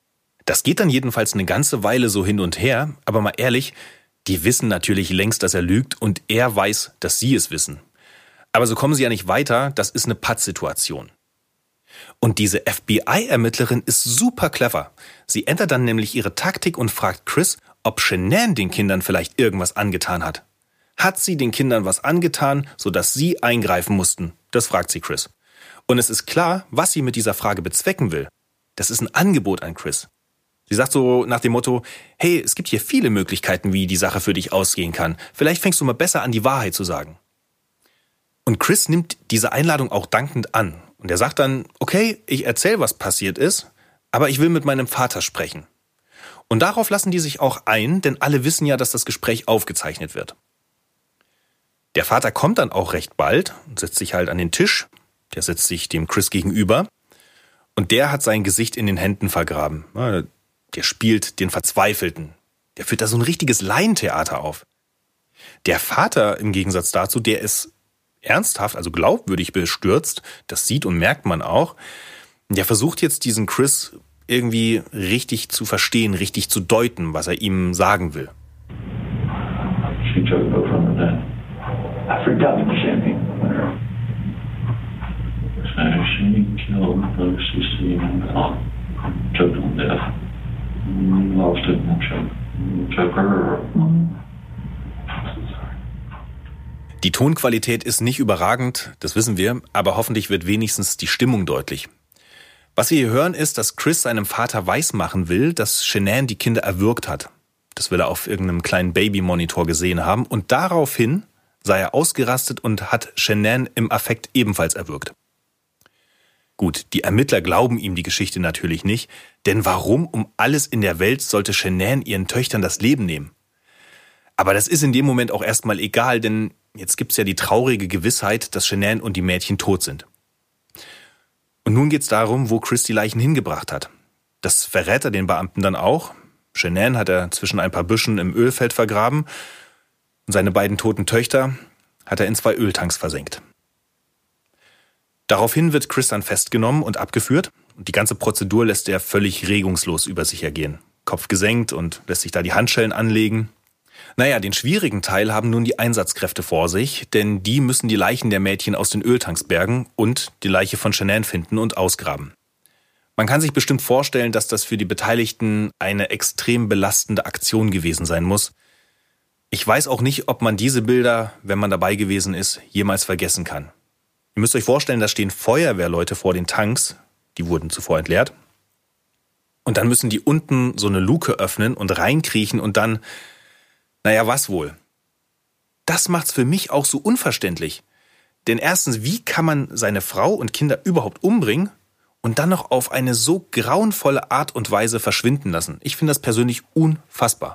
Das geht dann jedenfalls eine ganze Weile so hin und her, aber mal ehrlich, die wissen natürlich längst, dass er lügt und er weiß, dass sie es wissen. Aber so kommen sie ja nicht weiter, das ist eine Pattsituation. Und diese FBI-Ermittlerin ist super clever. Sie ändert dann nämlich ihre Taktik und fragt Chris, ob Shanann den Kindern vielleicht irgendwas angetan hat. Hat sie den Kindern was angetan, sodass sie eingreifen mussten? Das fragt sie Chris. Und es ist klar, was sie mit dieser Frage bezwecken will. Das ist ein Angebot an Chris. Sie sagt so nach dem Motto, hey, es gibt hier viele Möglichkeiten, wie die Sache für dich ausgehen kann. Vielleicht fängst du mal besser an, die Wahrheit zu sagen. Und Chris nimmt diese Einladung auch dankend an. Und er sagt dann, okay, ich erzähle, was passiert ist, aber ich will mit meinem Vater sprechen. Und darauf lassen die sich auch ein, denn alle wissen ja, dass das Gespräch aufgezeichnet wird. Der Vater kommt dann auch recht bald und setzt sich halt an den Tisch. Der setzt sich dem Chris gegenüber und der hat sein Gesicht in den Händen vergraben. Der spielt den Verzweifelten. Der führt da so ein richtiges Laientheater auf. Der Vater im Gegensatz dazu, der ist ernsthaft, also glaubwürdig bestürzt, das sieht und merkt man auch. Der versucht jetzt diesen Chris irgendwie richtig zu verstehen, richtig zu deuten, was er ihm sagen will. Die Tonqualität ist nicht überragend, das wissen wir, aber hoffentlich wird wenigstens die Stimmung deutlich. Was wir hier hören, ist, dass Chris seinem Vater weismachen will, dass Shanann die Kinder erwürgt hat. Das will er auf irgendeinem kleinen Babymonitor gesehen haben und daraufhin sei er ausgerastet und hat Shanann im Affekt ebenfalls erwürgt. Gut, die Ermittler glauben ihm die Geschichte natürlich nicht, denn warum um alles in der Welt sollte Shanann ihren Töchtern das Leben nehmen? Aber das ist in dem Moment auch erstmal egal, denn jetzt gibt's ja die traurige Gewissheit, dass Shanann und die Mädchen tot sind. Und nun geht's darum, wo Chris die Leichen hingebracht hat. Das verrät er den Beamten dann auch. Shanann hat er zwischen ein paar Büschen im Ölfeld vergraben und seine beiden toten Töchter hat er in 2 Öltanks versenkt. Daraufhin wird Chris dann festgenommen und abgeführt und die ganze Prozedur lässt er völlig regungslos über sich ergehen. Kopf gesenkt und lässt sich da die Handschellen anlegen. Naja, den schwierigen Teil haben nun die Einsatzkräfte vor sich, denn die müssen die Leichen der Mädchen aus den Öltanks bergen und die Leiche von Shanann finden und ausgraben. Man kann sich bestimmt vorstellen, dass das für die Beteiligten eine extrem belastende Aktion gewesen sein muss. Ich weiß auch nicht, ob man diese Bilder, wenn man dabei gewesen ist, jemals vergessen kann. Ihr müsst euch vorstellen, da stehen Feuerwehrleute vor den Tanks, die wurden zuvor entleert. Und dann müssen die unten so eine Luke öffnen und reinkriechen und dann, naja, was wohl? Das macht's für mich auch so unverständlich. Denn erstens, wie kann man seine Frau und Kinder überhaupt umbringen und dann noch auf eine so grauenvolle Art und Weise verschwinden lassen? Ich finde das persönlich unfassbar.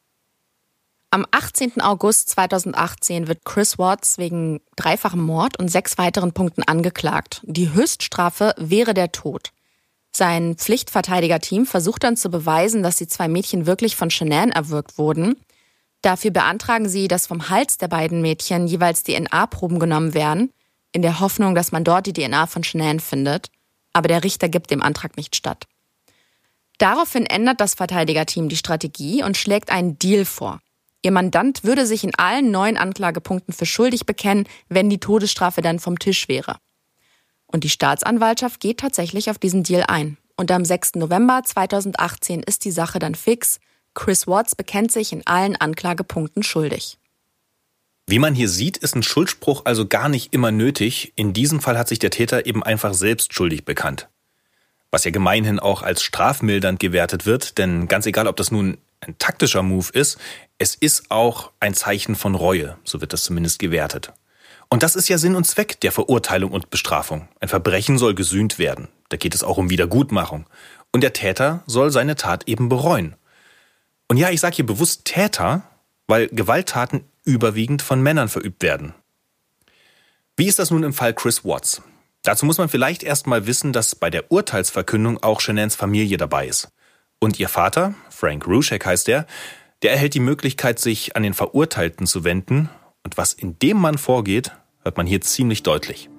Am 18. August 2018 wird Chris Watts wegen dreifachem Mord und 6 weiteren Punkten angeklagt. Die Höchststrafe wäre der Tod. Sein Pflichtverteidigerteam versucht dann zu beweisen, dass die 2 Mädchen wirklich von Shanann erwürgt wurden. Dafür beantragen sie, dass vom Hals der beiden Mädchen jeweils DNA-Proben genommen werden, in der Hoffnung, dass man dort die DNA von Shanann findet. Aber der Richter gibt dem Antrag nicht statt. Daraufhin ändert das Verteidigerteam die Strategie und schlägt einen Deal vor. Ihr Mandant würde sich in allen 9 Anklagepunkten für schuldig bekennen, wenn die Todesstrafe dann vom Tisch wäre. Und die Staatsanwaltschaft geht tatsächlich auf diesen Deal ein. Und am 6. November 2018 ist die Sache dann fix. Chris Watts bekennt sich in allen Anklagepunkten schuldig. Wie man hier sieht, ist ein Schuldspruch also gar nicht immer nötig. In diesem Fall hat sich der Täter eben einfach selbst schuldig bekannt. Was ja gemeinhin auch als strafmildernd gewertet wird, denn ganz egal, ob das nun ein taktischer Move ist, es ist auch ein Zeichen von Reue, so wird das zumindest gewertet. Und das ist ja Sinn und Zweck der Verurteilung und Bestrafung. Ein Verbrechen soll gesühnt werden, da geht es auch um Wiedergutmachung. Und der Täter soll seine Tat eben bereuen. Und ja, ich sage hier bewusst Täter, weil Gewalttaten überwiegend von Männern verübt werden. Wie ist das nun im Fall Chris Watts? Dazu muss man vielleicht erst mal wissen, dass bei der Urteilsverkündung auch Shananns Familie dabei ist. Und ihr Vater, Frank Ruschek heißt der erhält die Möglichkeit, sich an den Verurteilten zu wenden. Und was in dem Mann vorgeht, hört man hier ziemlich deutlich.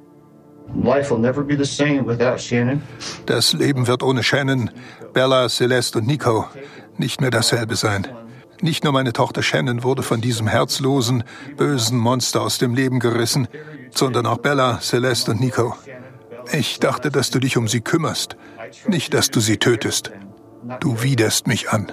Das Leben wird ohne Shanann, Bella, Celeste und Nico nicht mehr dasselbe sein. Nicht nur meine Tochter Shanann wurde von diesem herzlosen, bösen Monster aus dem Leben gerissen. sondern auch Bella, Celeste und Nico. Ich dachte, dass du dich um sie kümmerst, nicht, dass du sie tötest. Du widerst mich an.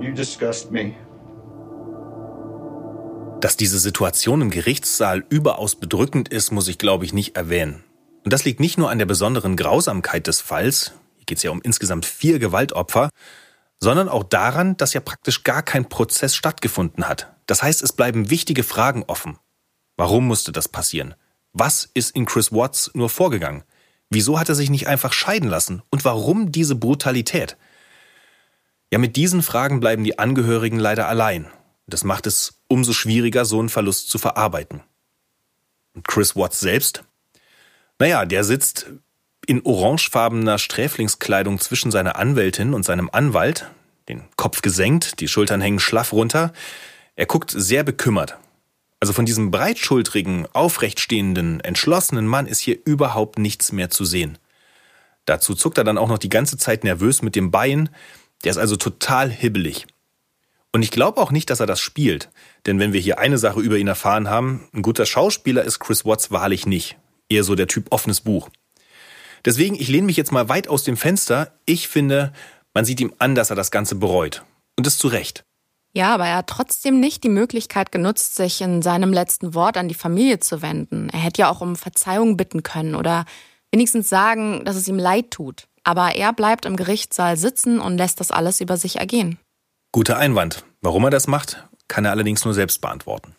Dass diese Situation im Gerichtssaal überaus bedrückend ist, muss ich, glaube ich, nicht erwähnen. Und das liegt nicht nur an der besonderen Grausamkeit des Falls, hier geht es ja um insgesamt 4 Gewaltopfer, sondern auch daran, dass ja praktisch gar kein Prozess stattgefunden hat. Das heißt, es bleiben wichtige Fragen offen. Warum musste das passieren? Was ist in Chris Watts nur vorgegangen? Wieso hat er sich nicht einfach scheiden lassen? Und warum diese Brutalität? Ja, mit diesen Fragen bleiben die Angehörigen leider allein. Das macht es umso schwieriger, so einen Verlust zu verarbeiten. Und Chris Watts selbst? Naja, der sitzt in orangefarbener Sträflingskleidung zwischen seiner Anwältin und seinem Anwalt, den Kopf gesenkt, die Schultern hängen schlaff runter. Er guckt sehr bekümmert. Also von diesem breitschultrigen, aufrechtstehenden, entschlossenen Mann ist hier überhaupt nichts mehr zu sehen. Dazu zuckt er dann auch noch die ganze Zeit nervös mit dem Bein. Der ist also total hibbelig. Und ich glaube auch nicht, dass er das spielt. Denn wenn wir hier eine Sache über ihn erfahren haben, ein guter Schauspieler ist Chris Watts wahrlich nicht. Eher so der Typ offenes Buch. Deswegen, ich lehne mich jetzt mal weit aus dem Fenster. Ich finde, man sieht ihm an, dass er das Ganze bereut. Und das zu Recht. Ja, aber er hat trotzdem nicht die Möglichkeit genutzt, sich in seinem letzten Wort an die Familie zu wenden. Er hätte ja auch um Verzeihung bitten können oder wenigstens sagen, dass es ihm leid tut. Aber er bleibt im Gerichtssaal sitzen und lässt das alles über sich ergehen. Guter Einwand. Warum er das macht, kann er allerdings nur selbst beantworten.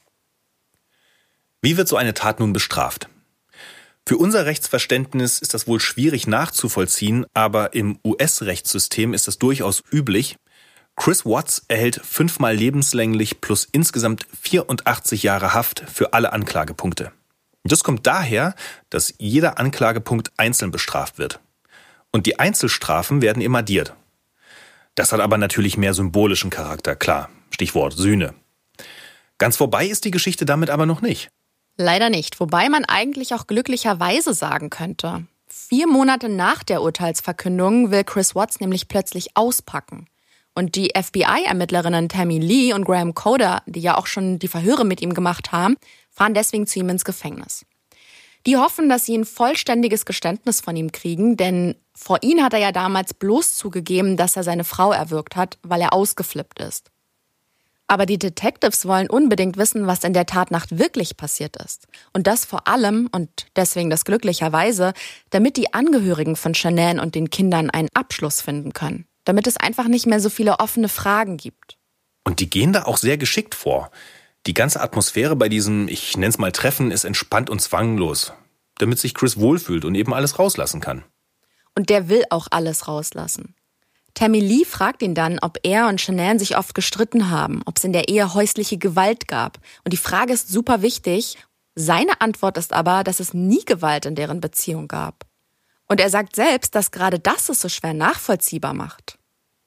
Wie wird so eine Tat nun bestraft? Für unser Rechtsverständnis ist das wohl schwierig nachzuvollziehen, aber im US-Rechtssystem ist das durchaus üblich. Chris Watts erhält 5-mal lebenslänglich plus insgesamt 84 Jahre Haft für alle Anklagepunkte. Das kommt daher, dass jeder Anklagepunkt einzeln bestraft wird. Und die Einzelstrafen werden immer addiert. Das hat aber natürlich mehr symbolischen Charakter, klar. Stichwort Sühne. Ganz vorbei ist die Geschichte damit aber noch nicht. Leider nicht, wobei man eigentlich auch glücklicherweise sagen könnte. 4 Monate nach der Urteilsverkündung will Chris Watts nämlich plötzlich auspacken. Und die FBI-Ermittlerinnen Tammy Lee und Graham Coder, die ja auch schon die Verhöre mit ihm gemacht haben, fahren deswegen zu ihm ins Gefängnis. Die hoffen, dass sie ein vollständiges Geständnis von ihm kriegen, denn vor ihnen hat er ja damals bloß zugegeben, dass er seine Frau erwürgt hat, weil er ausgeflippt ist. Aber die Detectives wollen unbedingt wissen, was in der Tatnacht wirklich passiert ist. Und das vor allem, und deswegen das glücklicherweise, damit die Angehörigen von Shanann und den Kindern einen Abschluss finden können. Damit es einfach nicht mehr so viele offene Fragen gibt. Und die gehen da auch sehr geschickt vor. Die ganze Atmosphäre bei diesem, ich nenne es mal Treffen, ist entspannt und zwanglos. Damit sich Chris wohlfühlt und eben alles rauslassen kann. Und der will auch alles rauslassen. Tammy Lee fragt ihn dann, ob er und Shanann sich oft gestritten haben, ob es in der Ehe häusliche Gewalt gab. Und die Frage ist super wichtig. Seine Antwort ist aber, dass es nie Gewalt in deren Beziehung gab. Und er sagt selbst, dass gerade das es so schwer nachvollziehbar macht.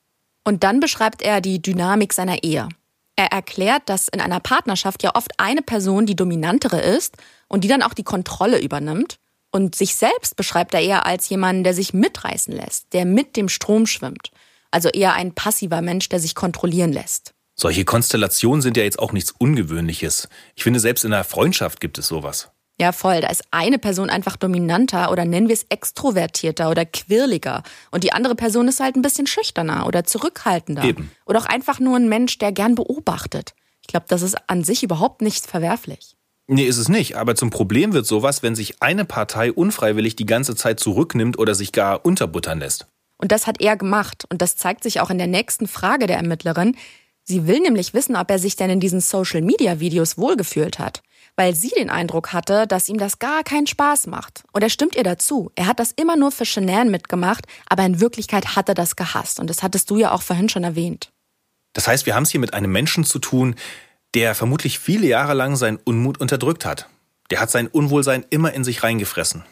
Und dann beschreibt er die Dynamik seiner Ehe. Er erklärt, dass in einer Partnerschaft ja oft eine Person die dominantere ist und die dann auch die Kontrolle übernimmt. Und sich selbst beschreibt er eher als jemanden, der sich mitreißen lässt, der mit dem Strom schwimmt. Also eher ein passiver Mensch, der sich kontrollieren lässt. Solche Konstellationen sind ja jetzt auch nichts Ungewöhnliches. Ich finde, selbst in einer Freundschaft gibt es sowas. Ja, voll. Da ist eine Person einfach dominanter oder nennen wir es extrovertierter oder quirliger. Und die andere Person ist halt ein bisschen schüchterner oder zurückhaltender. Eben. Oder auch einfach nur ein Mensch, der gern beobachtet. Ich glaube, das ist an sich überhaupt nicht verwerflich. Nee, ist es nicht. Aber zum Problem wird sowas, wenn sich eine Partei unfreiwillig die ganze Zeit zurücknimmt oder sich gar unterbuttern lässt. Und das hat er gemacht. Und das zeigt sich auch in der nächsten Frage der Ermittlerin. Sie will nämlich wissen, ob er sich denn in diesen Social-Media-Videos wohlgefühlt hat. Weil sie den Eindruck hatte, dass ihm das gar keinen Spaß macht. Und er stimmt ihr dazu. Er hat das immer nur für Shanann mitgemacht, aber in Wirklichkeit hat er das gehasst. Und das hattest du ja auch vorhin schon erwähnt. Das heißt, wir haben es hier mit einem Menschen zu tun, der vermutlich viele Jahre lang seinen Unmut unterdrückt hat. Der hat sein Unwohlsein immer in sich reingefressen.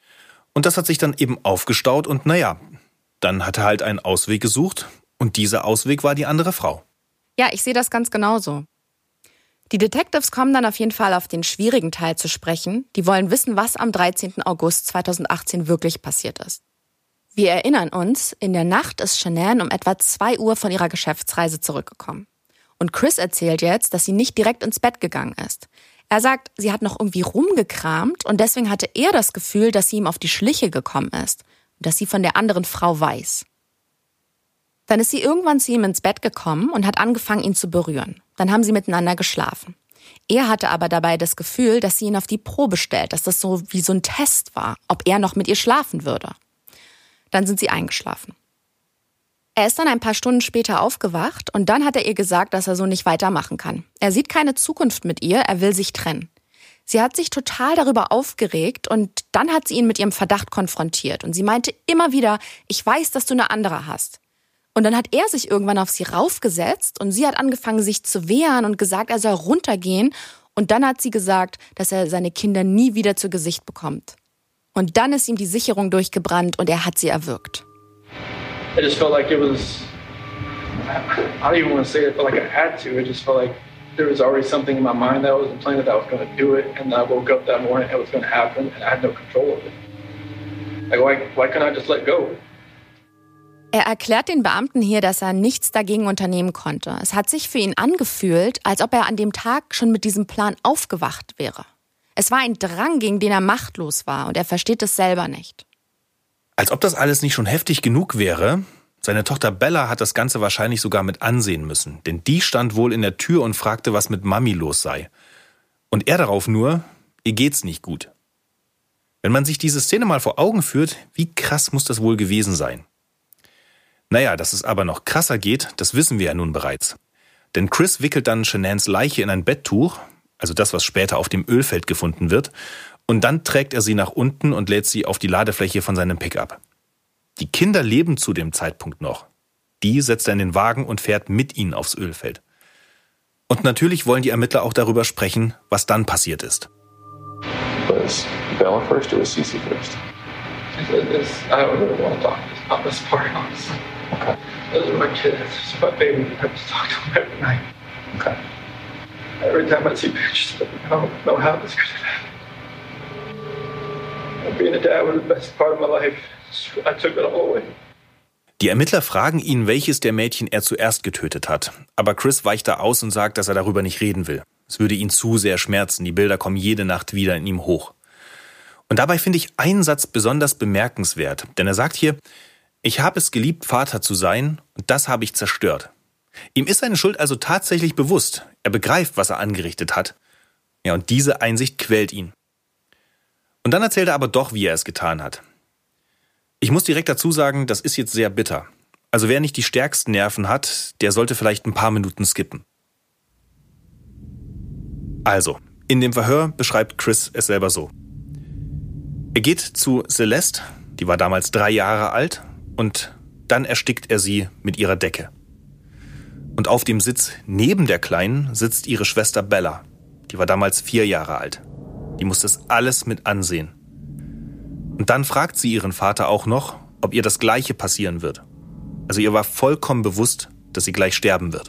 Und das hat sich dann eben aufgestaut und naja, dann hat er halt einen Ausweg gesucht und dieser Ausweg war die andere Frau. Ja, ich sehe das ganz genauso. Die Detectives kommen dann auf jeden Fall auf den schwierigen Teil zu sprechen. Die wollen wissen, was am 13. August 2018 wirklich passiert ist. Wir erinnern uns, in der Nacht ist Shanann um etwa 2 Uhr von ihrer Geschäftsreise zurückgekommen. Und Chris erzählt jetzt, dass sie nicht direkt ins Bett gegangen ist. Er sagt, sie hat noch irgendwie rumgekramt und deswegen hatte er das Gefühl, dass sie ihm auf die Schliche gekommen ist und dass sie von der anderen Frau weiß. Dann ist sie irgendwann zu ihm ins Bett gekommen und hat angefangen, ihn zu berühren. Dann haben sie miteinander geschlafen. Er hatte aber dabei das Gefühl, dass sie ihn auf die Probe stellt, dass das so wie so ein Test war, ob er noch mit ihr schlafen würde. Dann sind sie eingeschlafen. Er ist dann ein paar Stunden später aufgewacht und dann hat er ihr gesagt, dass er so nicht weitermachen kann. Er sieht keine Zukunft mit ihr, er will sich trennen. Sie hat sich total darüber aufgeregt und dann hat sie ihn mit ihrem Verdacht konfrontiert. Und sie meinte immer wieder, ich weiß, dass du eine andere hast. Und dann hat er sich irgendwann auf sie raufgesetzt und sie hat angefangen, sich zu wehren und gesagt, er soll runtergehen. Und dann hat sie gesagt, dass er seine Kinder nie wieder zu Gesicht bekommt. Und dann ist ihm die Sicherung durchgebrannt und er hat sie erwürgt. I just felt like it was, I don't even want to say it, but like I had to. It just felt like there was already something in my mind that I was implanted that I was going to do it. And I woke up that morning, it was going to happen, and I had no control of it. Like, why couldn't I just let go? Er erklärt den Beamten hier, dass er nichts dagegen unternehmen konnte. Es hat sich für ihn angefühlt, als ob er an dem Tag schon mit diesem Plan aufgewacht wäre. Es war ein Drang, gegen den er machtlos war, und er versteht es selber nicht. Als ob das alles nicht schon heftig genug wäre, seine Tochter Bella hat das Ganze wahrscheinlich sogar mit ansehen müssen. Denn die stand wohl in der Tür und fragte, was mit Mami los sei. Und er darauf nur, ihr geht's nicht gut. Wenn man sich diese Szene mal vor Augen führt, wie krass muss das wohl gewesen sein? Naja, dass es aber noch krasser geht, das wissen wir ja nun bereits. Denn Chris wickelt dann Shananns Leiche in ein Betttuch, also das, was später auf dem Ölfeld gefunden wird, und dann trägt er sie nach unten und lädt sie auf die Ladefläche von seinem Pickup. Die Kinder leben zu dem Zeitpunkt noch. Die setzt er in den Wagen und fährt mit ihnen aufs Ölfeld. Und natürlich wollen die Ermittler auch darüber sprechen, was dann passiert ist. Was Bella first or was Cece first? I don't really want to talk about this part, honestly. Okay. Those are my kids. It's my baby. I have to talk to them every night. Okay. Every time I see pictures of them, I don't know how this could have happened. Being a dad was the best part of my life. I took it all away. Die Ermittler fragen ihn, welches der Mädchen er zuerst getötet hat. Aber Chris weicht da aus und sagt, dass er darüber nicht reden will. Es würde ihn zu sehr schmerzen. Die Bilder kommen jede Nacht wieder in ihm hoch. Und dabei finde ich einen Satz besonders bemerkenswert. Denn er sagt hier, ich habe es geliebt, Vater zu sein, und das habe ich zerstört. Ihm ist seine Schuld also tatsächlich bewusst. Er begreift, was er angerichtet hat. Ja, und diese Einsicht quält ihn. Und dann erzählt er aber doch, wie er es getan hat. Ich muss direkt dazu sagen, das ist jetzt sehr bitter. Also wer nicht die stärksten Nerven hat, der sollte vielleicht ein paar Minuten skippen. Also, in dem Verhör beschreibt Chris es selber so. Er geht zu Celeste, die war damals 3 Jahre alt, und dann erstickt er sie mit ihrer Decke. Und auf dem Sitz neben der Kleinen sitzt ihre Schwester Bella, die war damals 4 Jahre alt. Die muss das alles mit ansehen. Und dann fragt sie ihren Vater auch noch, ob ihr das Gleiche passieren wird. Also ihr war vollkommen bewusst, dass sie gleich sterben wird.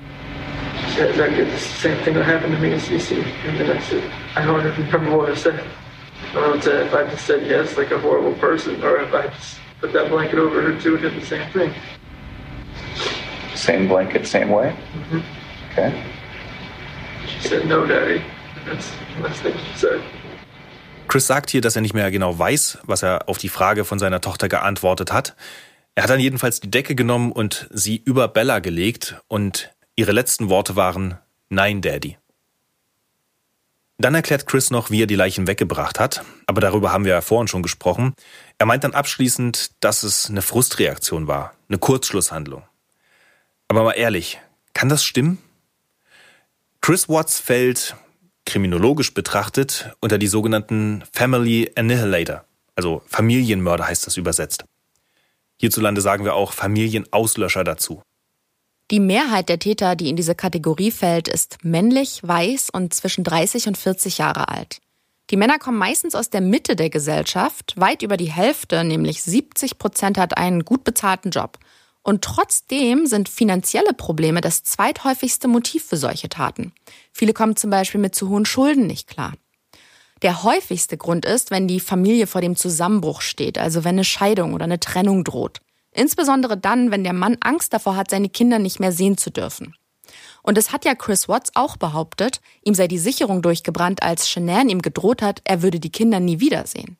Same blanket, same way? Mm-hmm. Okay. She said, no, Daddy. That's the last thing she said. Chris sagt hier, dass er nicht mehr genau weiß, was er auf die Frage von seiner Tochter geantwortet hat. Er hat dann jedenfalls die Decke genommen und sie über Bella gelegt und ihre letzten Worte waren, nein, Daddy. Dann erklärt Chris noch, wie er die Leichen weggebracht hat, aber darüber haben wir ja vorhin schon gesprochen. Er meint dann abschließend, dass es eine Frustreaktion war, eine Kurzschlusshandlung. Aber mal ehrlich, kann das stimmen? Chris Watts fällt, kriminologisch betrachtet, unter die sogenannten Family Annihilator, also Familienmörder heißt das übersetzt. Hierzulande sagen wir auch Familienauslöscher dazu. Die Mehrheit der Täter, die in diese Kategorie fällt, ist männlich, weiß und zwischen 30 und 40 Jahre alt. Die Männer kommen meistens aus der Mitte der Gesellschaft. Weit über die Hälfte, nämlich 70%, hat einen gut bezahlten Job. Und trotzdem sind finanzielle Probleme das zweithäufigste Motiv für solche Taten. Viele kommen zum Beispiel mit zu hohen Schulden nicht klar. Der häufigste Grund ist, wenn die Familie vor dem Zusammenbruch steht, also wenn eine Scheidung oder eine Trennung droht. Insbesondere dann, wenn der Mann Angst davor hat, seine Kinder nicht mehr sehen zu dürfen. Und es hat ja Chris Watts auch behauptet, ihm sei die Sicherung durchgebrannt, als Shanann ihm gedroht hat, er würde die Kinder nie wiedersehen.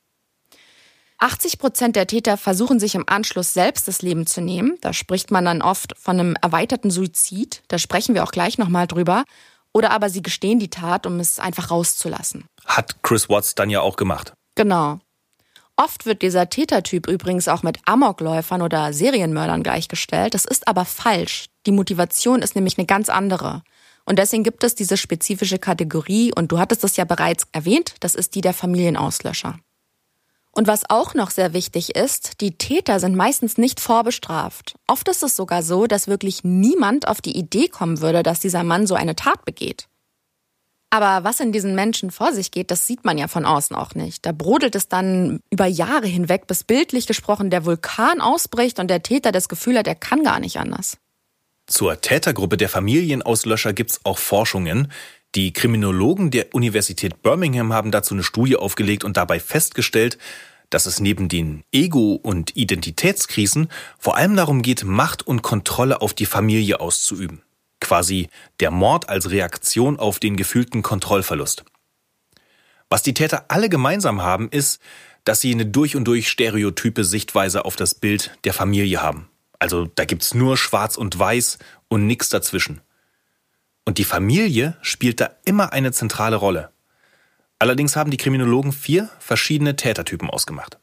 80% der Täter versuchen sich im Anschluss selbst das Leben zu nehmen. Da spricht man dann oft von einem erweiterten Suizid. Da sprechen wir auch gleich nochmal drüber. Oder aber sie gestehen die Tat, um es einfach rauszulassen. Hat Chris Watts dann ja auch gemacht. Genau. Oft wird dieser Tätertyp übrigens auch mit Amokläufern oder Serienmördern gleichgestellt. Das ist aber falsch. Die Motivation ist nämlich eine ganz andere. Und deswegen gibt es diese spezifische Kategorie, und du hattest es ja bereits erwähnt, das ist die der Familienauslöscher. Und was auch noch sehr wichtig ist, die Täter sind meistens nicht vorbestraft. Oft ist es sogar so, dass wirklich niemand auf die Idee kommen würde, dass dieser Mann so eine Tat begeht. Aber was in diesen Menschen vor sich geht, das sieht man ja von außen auch nicht. Da brodelt es dann über Jahre hinweg, bis bildlich gesprochen der Vulkan ausbricht und der Täter das Gefühl hat, er kann gar nicht anders. Zur Tätergruppe der Familienauslöscher gibt's auch Forschungen. Die Kriminologen der Universität Birmingham haben dazu eine Studie aufgelegt und dabei festgestellt, dass es neben den Ego- und Identitätskrisen vor allem darum geht, Macht und Kontrolle auf die Familie auszuüben. Quasi der Mord als Reaktion auf den gefühlten Kontrollverlust. Was die Täter alle gemeinsam haben, ist, dass sie eine durch und durch stereotype Sichtweise auf das Bild der Familie haben. Also da gibt's nur Schwarz und Weiß und nichts dazwischen. Und die Familie spielt da immer eine zentrale Rolle. Allerdings haben die Kriminologen 4 verschiedene Tätertypen ausgemacht.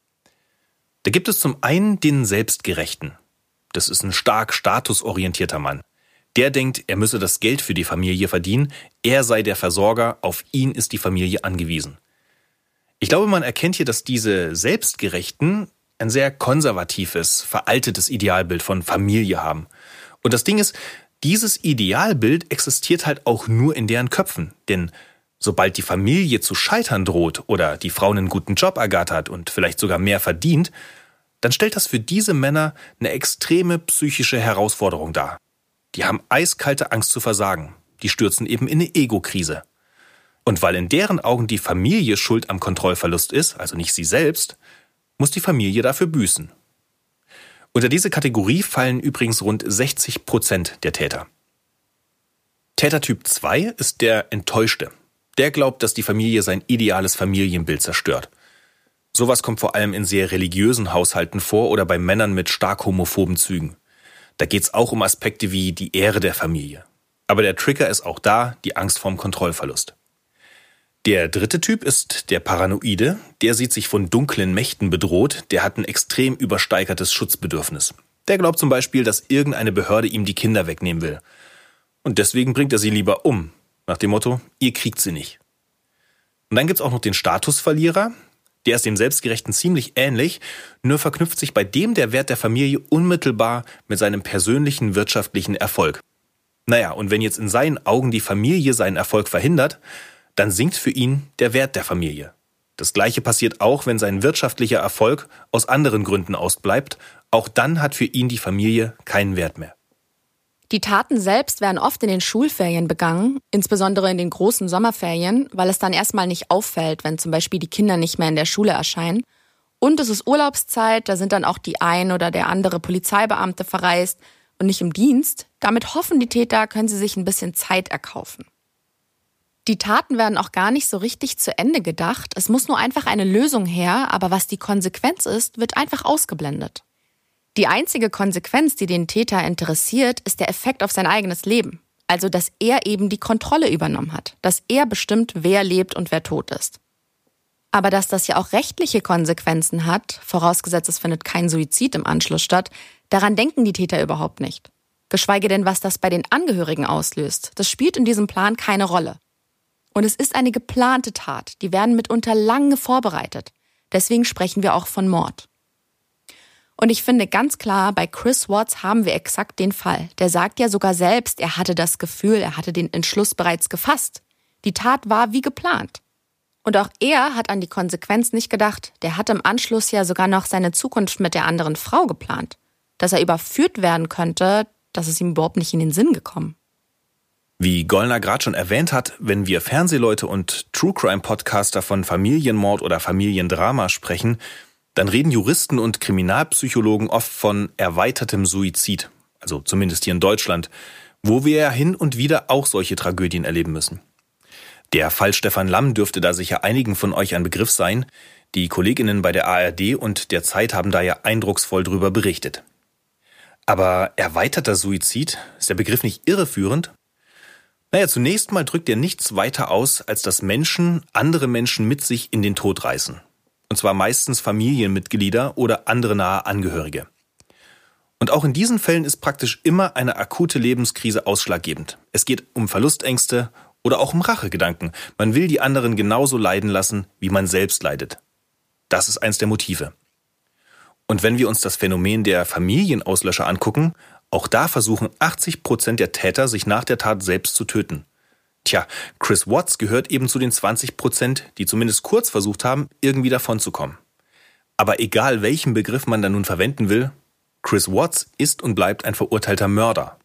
Da gibt es zum einen den Selbstgerechten. Das ist ein stark statusorientierter Mann. Der denkt, er müsse das Geld für die Familie verdienen, er sei der Versorger, auf ihn ist die Familie angewiesen. Ich glaube, man erkennt hier, dass diese Selbstgerechten ein sehr konservatives, veraltetes Idealbild von Familie haben. Und das Ding ist, dieses Idealbild existiert halt auch nur in deren Köpfen. Denn sobald die Familie zu scheitern droht oder die Frau einen guten Job ergattert und vielleicht sogar mehr verdient, dann stellt das für diese Männer eine extreme psychische Herausforderung dar. Die haben eiskalte Angst zu versagen. Die stürzen eben in eine Ego-Krise. Und weil in deren Augen die Familie schuld am Kontrollverlust ist, also nicht sie selbst, muss die Familie dafür büßen. Unter diese Kategorie fallen übrigens rund 60% der Täter. Tätertyp 2 ist der Enttäuschte. Der glaubt, dass die Familie sein ideales Familienbild zerstört. Sowas kommt vor allem in sehr religiösen Haushalten vor oder bei Männern mit stark homophoben Zügen. Da geht's auch um Aspekte wie die Ehre der Familie. Aber der Trigger ist auch da, die Angst vorm Kontrollverlust. Der dritte Typ ist der Paranoide. Der sieht sich von dunklen Mächten bedroht. Der hat ein extrem übersteigertes Schutzbedürfnis. Der glaubt zum Beispiel, dass irgendeine Behörde ihm die Kinder wegnehmen will. Und deswegen bringt er sie lieber um. Nach dem Motto, ihr kriegt sie nicht. Und dann gibt's auch noch den Statusverlierer. Der ist dem Selbstgerechten ziemlich ähnlich, nur verknüpft sich bei dem der Wert der Familie unmittelbar mit seinem persönlichen wirtschaftlichen Erfolg. Naja, und wenn jetzt in seinen Augen die Familie seinen Erfolg verhindert, dann sinkt für ihn der Wert der Familie. Das Gleiche passiert auch, wenn sein wirtschaftlicher Erfolg aus anderen Gründen ausbleibt. Auch dann hat für ihn die Familie keinen Wert mehr. Die Taten selbst werden oft in den Schulferien begangen, insbesondere in den großen Sommerferien, weil es dann erstmal nicht auffällt, wenn zum Beispiel die Kinder nicht mehr in der Schule erscheinen. Und es ist Urlaubszeit, da sind dann auch die ein oder der andere Polizeibeamte verreist und nicht im Dienst. Damit hoffen die Täter, können sie sich ein bisschen Zeit erkaufen. Die Taten werden auch gar nicht so richtig zu Ende gedacht. Es muss nur einfach eine Lösung her, aber was die Konsequenz ist, wird einfach ausgeblendet. Die einzige Konsequenz, die den Täter interessiert, ist der Effekt auf sein eigenes Leben. Also, dass er eben die Kontrolle übernommen hat. Dass er bestimmt, wer lebt und wer tot ist. Aber dass das ja auch rechtliche Konsequenzen hat, vorausgesetzt es findet kein Suizid im Anschluss statt, daran denken die Täter überhaupt nicht. Geschweige denn, was das bei den Angehörigen auslöst. Das spielt in diesem Plan keine Rolle. Und es ist eine geplante Tat. Die werden mitunter lange vorbereitet. Deswegen sprechen wir auch von Mord. Und ich finde ganz klar, bei Chris Watts haben wir exakt den Fall. Der sagt ja sogar selbst, er hatte das Gefühl, er hatte den Entschluss bereits gefasst. Die Tat war wie geplant. Und auch er hat an die Konsequenz nicht gedacht. Der hat im Anschluss ja sogar noch seine Zukunft mit der anderen Frau geplant. Dass er überführt werden könnte, das ist ihm überhaupt nicht in den Sinn gekommen. Wie Gollner gerade schon erwähnt hat, wenn wir Fernsehleute und True-Crime-Podcaster von Familienmord oder Familiendrama sprechen, dann reden Juristen und Kriminalpsychologen oft von erweitertem Suizid, also zumindest hier in Deutschland, wo wir ja hin und wieder auch solche Tragödien erleben müssen. Der Fall Stefan Lamm dürfte da sicher einigen von euch ein Begriff sein. Die KollegInnen bei der ARD und der Zeit haben da ja eindrucksvoll drüber berichtet. Aber erweiterter Suizid, ist der Begriff nicht irreführend? Naja, zunächst mal drückt er nichts weiter aus, als dass Menschen andere Menschen mit sich in den Tod reißen. Und zwar meistens Familienmitglieder oder andere nahe Angehörige. Und auch in diesen Fällen ist praktisch immer eine akute Lebenskrise ausschlaggebend. Es geht um Verlustängste oder auch um Rachegedanken. Man will die anderen genauso leiden lassen, wie man selbst leidet. Das ist eins der Motive. Und wenn wir uns das Phänomen der Familienauslöscher angucken, auch da versuchen 80% der Täter, sich nach der Tat selbst zu töten. Tja, Chris Watts gehört eben zu den 20%, die zumindest kurz versucht haben, irgendwie davonzukommen. Aber egal welchen Begriff man da nun verwenden will, Chris Watts ist und bleibt ein verurteilter Mörder.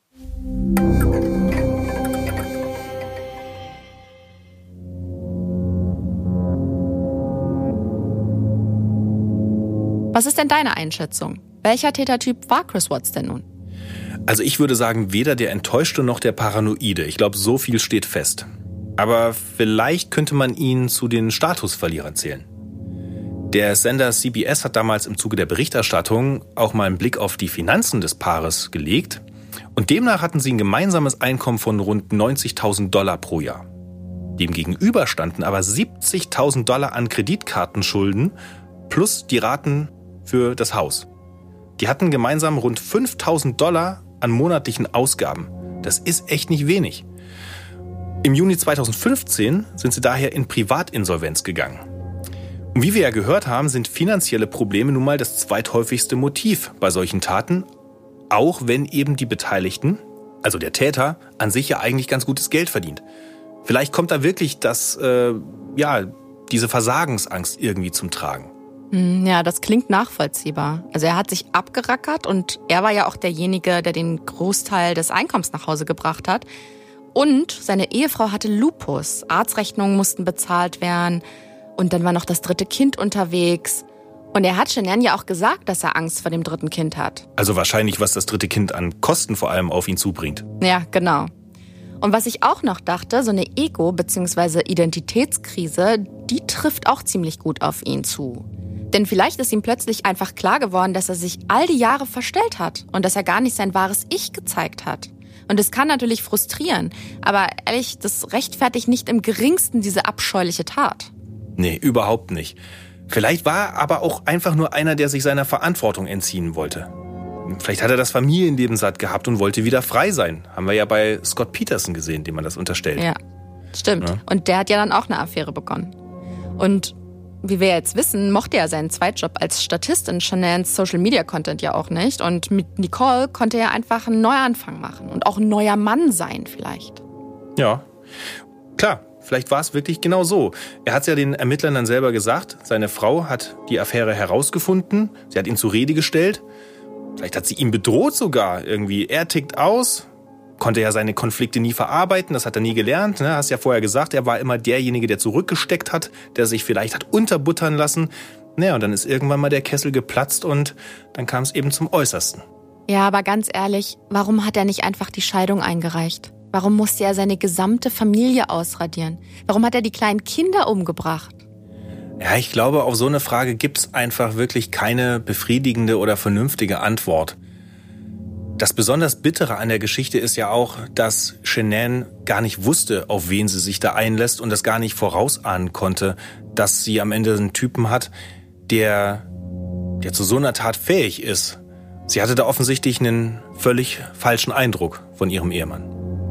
Was ist denn deine Einschätzung? Welcher Tätertyp war Chris Watts denn nun? Also ich würde sagen, weder der Enttäuschte noch der Paranoide. Ich glaube, so viel steht fest. Aber vielleicht könnte man ihn zu den Statusverlierern zählen. Der Sender CBS hat damals im Zuge der Berichterstattung auch mal einen Blick auf die Finanzen des Paares gelegt. Und demnach hatten sie ein gemeinsames Einkommen von rund $90.000 pro Jahr. Demgegenüber standen aber $70.000 an Kreditkartenschulden plus die Raten für das Haus. Die hatten gemeinsam rund $5.000 an monatlichen Ausgaben. Das ist echt nicht wenig. Im Juni 2015 sind sie daher in Privatinsolvenz gegangen. Und wie wir ja gehört haben, sind finanzielle Probleme nun mal das zweithäufigste Motiv bei solchen Taten, auch wenn eben die Beteiligten, also der Täter, an sich ja eigentlich ganz gutes Geld verdient. Vielleicht kommt da wirklich diese Versagensangst irgendwie zum Tragen. Ja, das klingt nachvollziehbar. Also er hat sich abgerackert und er war ja auch derjenige, der den Großteil des Einkommens nach Hause gebracht hat. Und seine Ehefrau hatte Lupus. Arztrechnungen mussten bezahlt werden. Und dann war noch das 3. Kind unterwegs. Und er hat Shanann ja auch gesagt, dass er Angst vor dem 3. Kind hat. Also wahrscheinlich, was das 3. Kind an Kosten vor allem auf ihn zubringt. Ja, genau. Und was ich auch noch dachte, so eine Ego- bzw. Identitätskrise, die trifft auch ziemlich gut auf ihn zu. Denn vielleicht ist ihm plötzlich einfach klar geworden, dass er sich all die Jahre verstellt hat und dass er gar nicht sein wahres Ich gezeigt hat. Und es kann natürlich frustrieren, aber ehrlich, das rechtfertigt nicht im geringsten diese abscheuliche Tat. Nee, überhaupt nicht. Vielleicht war er aber auch einfach nur einer, der sich seiner Verantwortung entziehen wollte. Vielleicht hat er das Familienleben satt gehabt und wollte wieder frei sein. Haben wir ja bei Scott Peterson gesehen, dem man das unterstellt. Ja, stimmt. Ja. Und der hat ja dann auch eine Affäre begonnen. Und wie wir jetzt wissen, mochte er seinen Zweitjob als Statist in Shananns Social-Media-Content ja auch nicht. Und mit Nicole konnte er einfach einen Neuanfang machen und auch ein neuer Mann sein vielleicht. Ja, klar. Vielleicht war es wirklich genau so. Er hat es ja den Ermittlern dann selber gesagt. Seine Frau hat die Affäre herausgefunden. Sie hat ihn zur Rede gestellt. Vielleicht hat sie ihn bedroht sogar irgendwie. Er tickt aus. Konnte ja seine Konflikte nie verarbeiten, das hat er nie gelernt. Ne? Hast ja vorher gesagt, er war immer derjenige, der zurückgesteckt hat, der sich vielleicht hat unterbuttern lassen. Naja, und dann ist irgendwann mal der Kessel geplatzt und dann kam es eben zum Äußersten. Ja, aber ganz ehrlich, warum hat er nicht einfach die Scheidung eingereicht? Warum musste er seine gesamte Familie ausradieren? Warum hat er die kleinen Kinder umgebracht? Ja, ich glaube, auf so eine Frage gibt es einfach wirklich keine befriedigende oder vernünftige Antwort. Das besonders Bittere an der Geschichte ist ja auch, dass Shanann gar nicht wusste, auf wen sie sich da einlässt und das gar nicht vorausahnen konnte, dass sie am Ende einen Typen hat, der zu so einer Tat fähig ist. Sie hatte da offensichtlich einen völlig falschen Eindruck von ihrem Ehemann.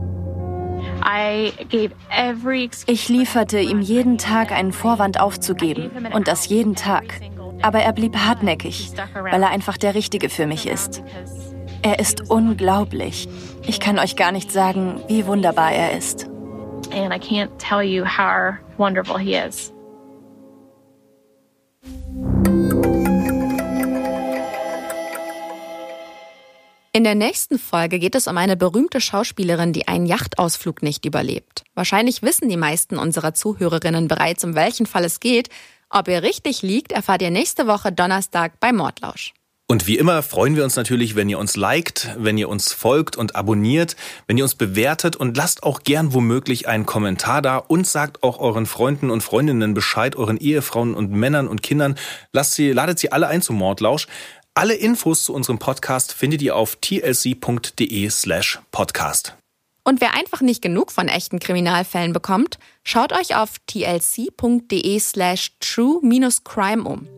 Ich lieferte ihm jeden Tag einen Vorwand aufzugeben und das jeden Tag. Aber er blieb hartnäckig, weil er einfach der Richtige für mich ist. Er ist unglaublich. Ich kann euch gar nicht sagen, wie wunderbar er ist. And I can't tell you how wonderful he is. In der nächsten Folge geht es um eine berühmte Schauspielerin, die einen Yachtausflug nicht überlebt. Wahrscheinlich wissen die meisten unserer Zuhörerinnen bereits, um welchen Fall es geht. Ob ihr richtig liegt, erfahrt ihr nächste Woche Donnerstag bei Mordlausch. Und wie immer freuen wir uns natürlich, wenn ihr uns liked, wenn ihr uns folgt und abonniert, wenn ihr uns bewertet und lasst auch gern womöglich einen Kommentar da und sagt auch euren Freunden und Freundinnen Bescheid, euren Ehefrauen und Männern und Kindern. Ladet sie alle ein zum Mordlausch. Alle Infos zu unserem Podcast findet ihr auf tlc.de/podcast. Und wer einfach nicht genug von echten Kriminalfällen bekommt, schaut euch auf tlc.de/true-crime um.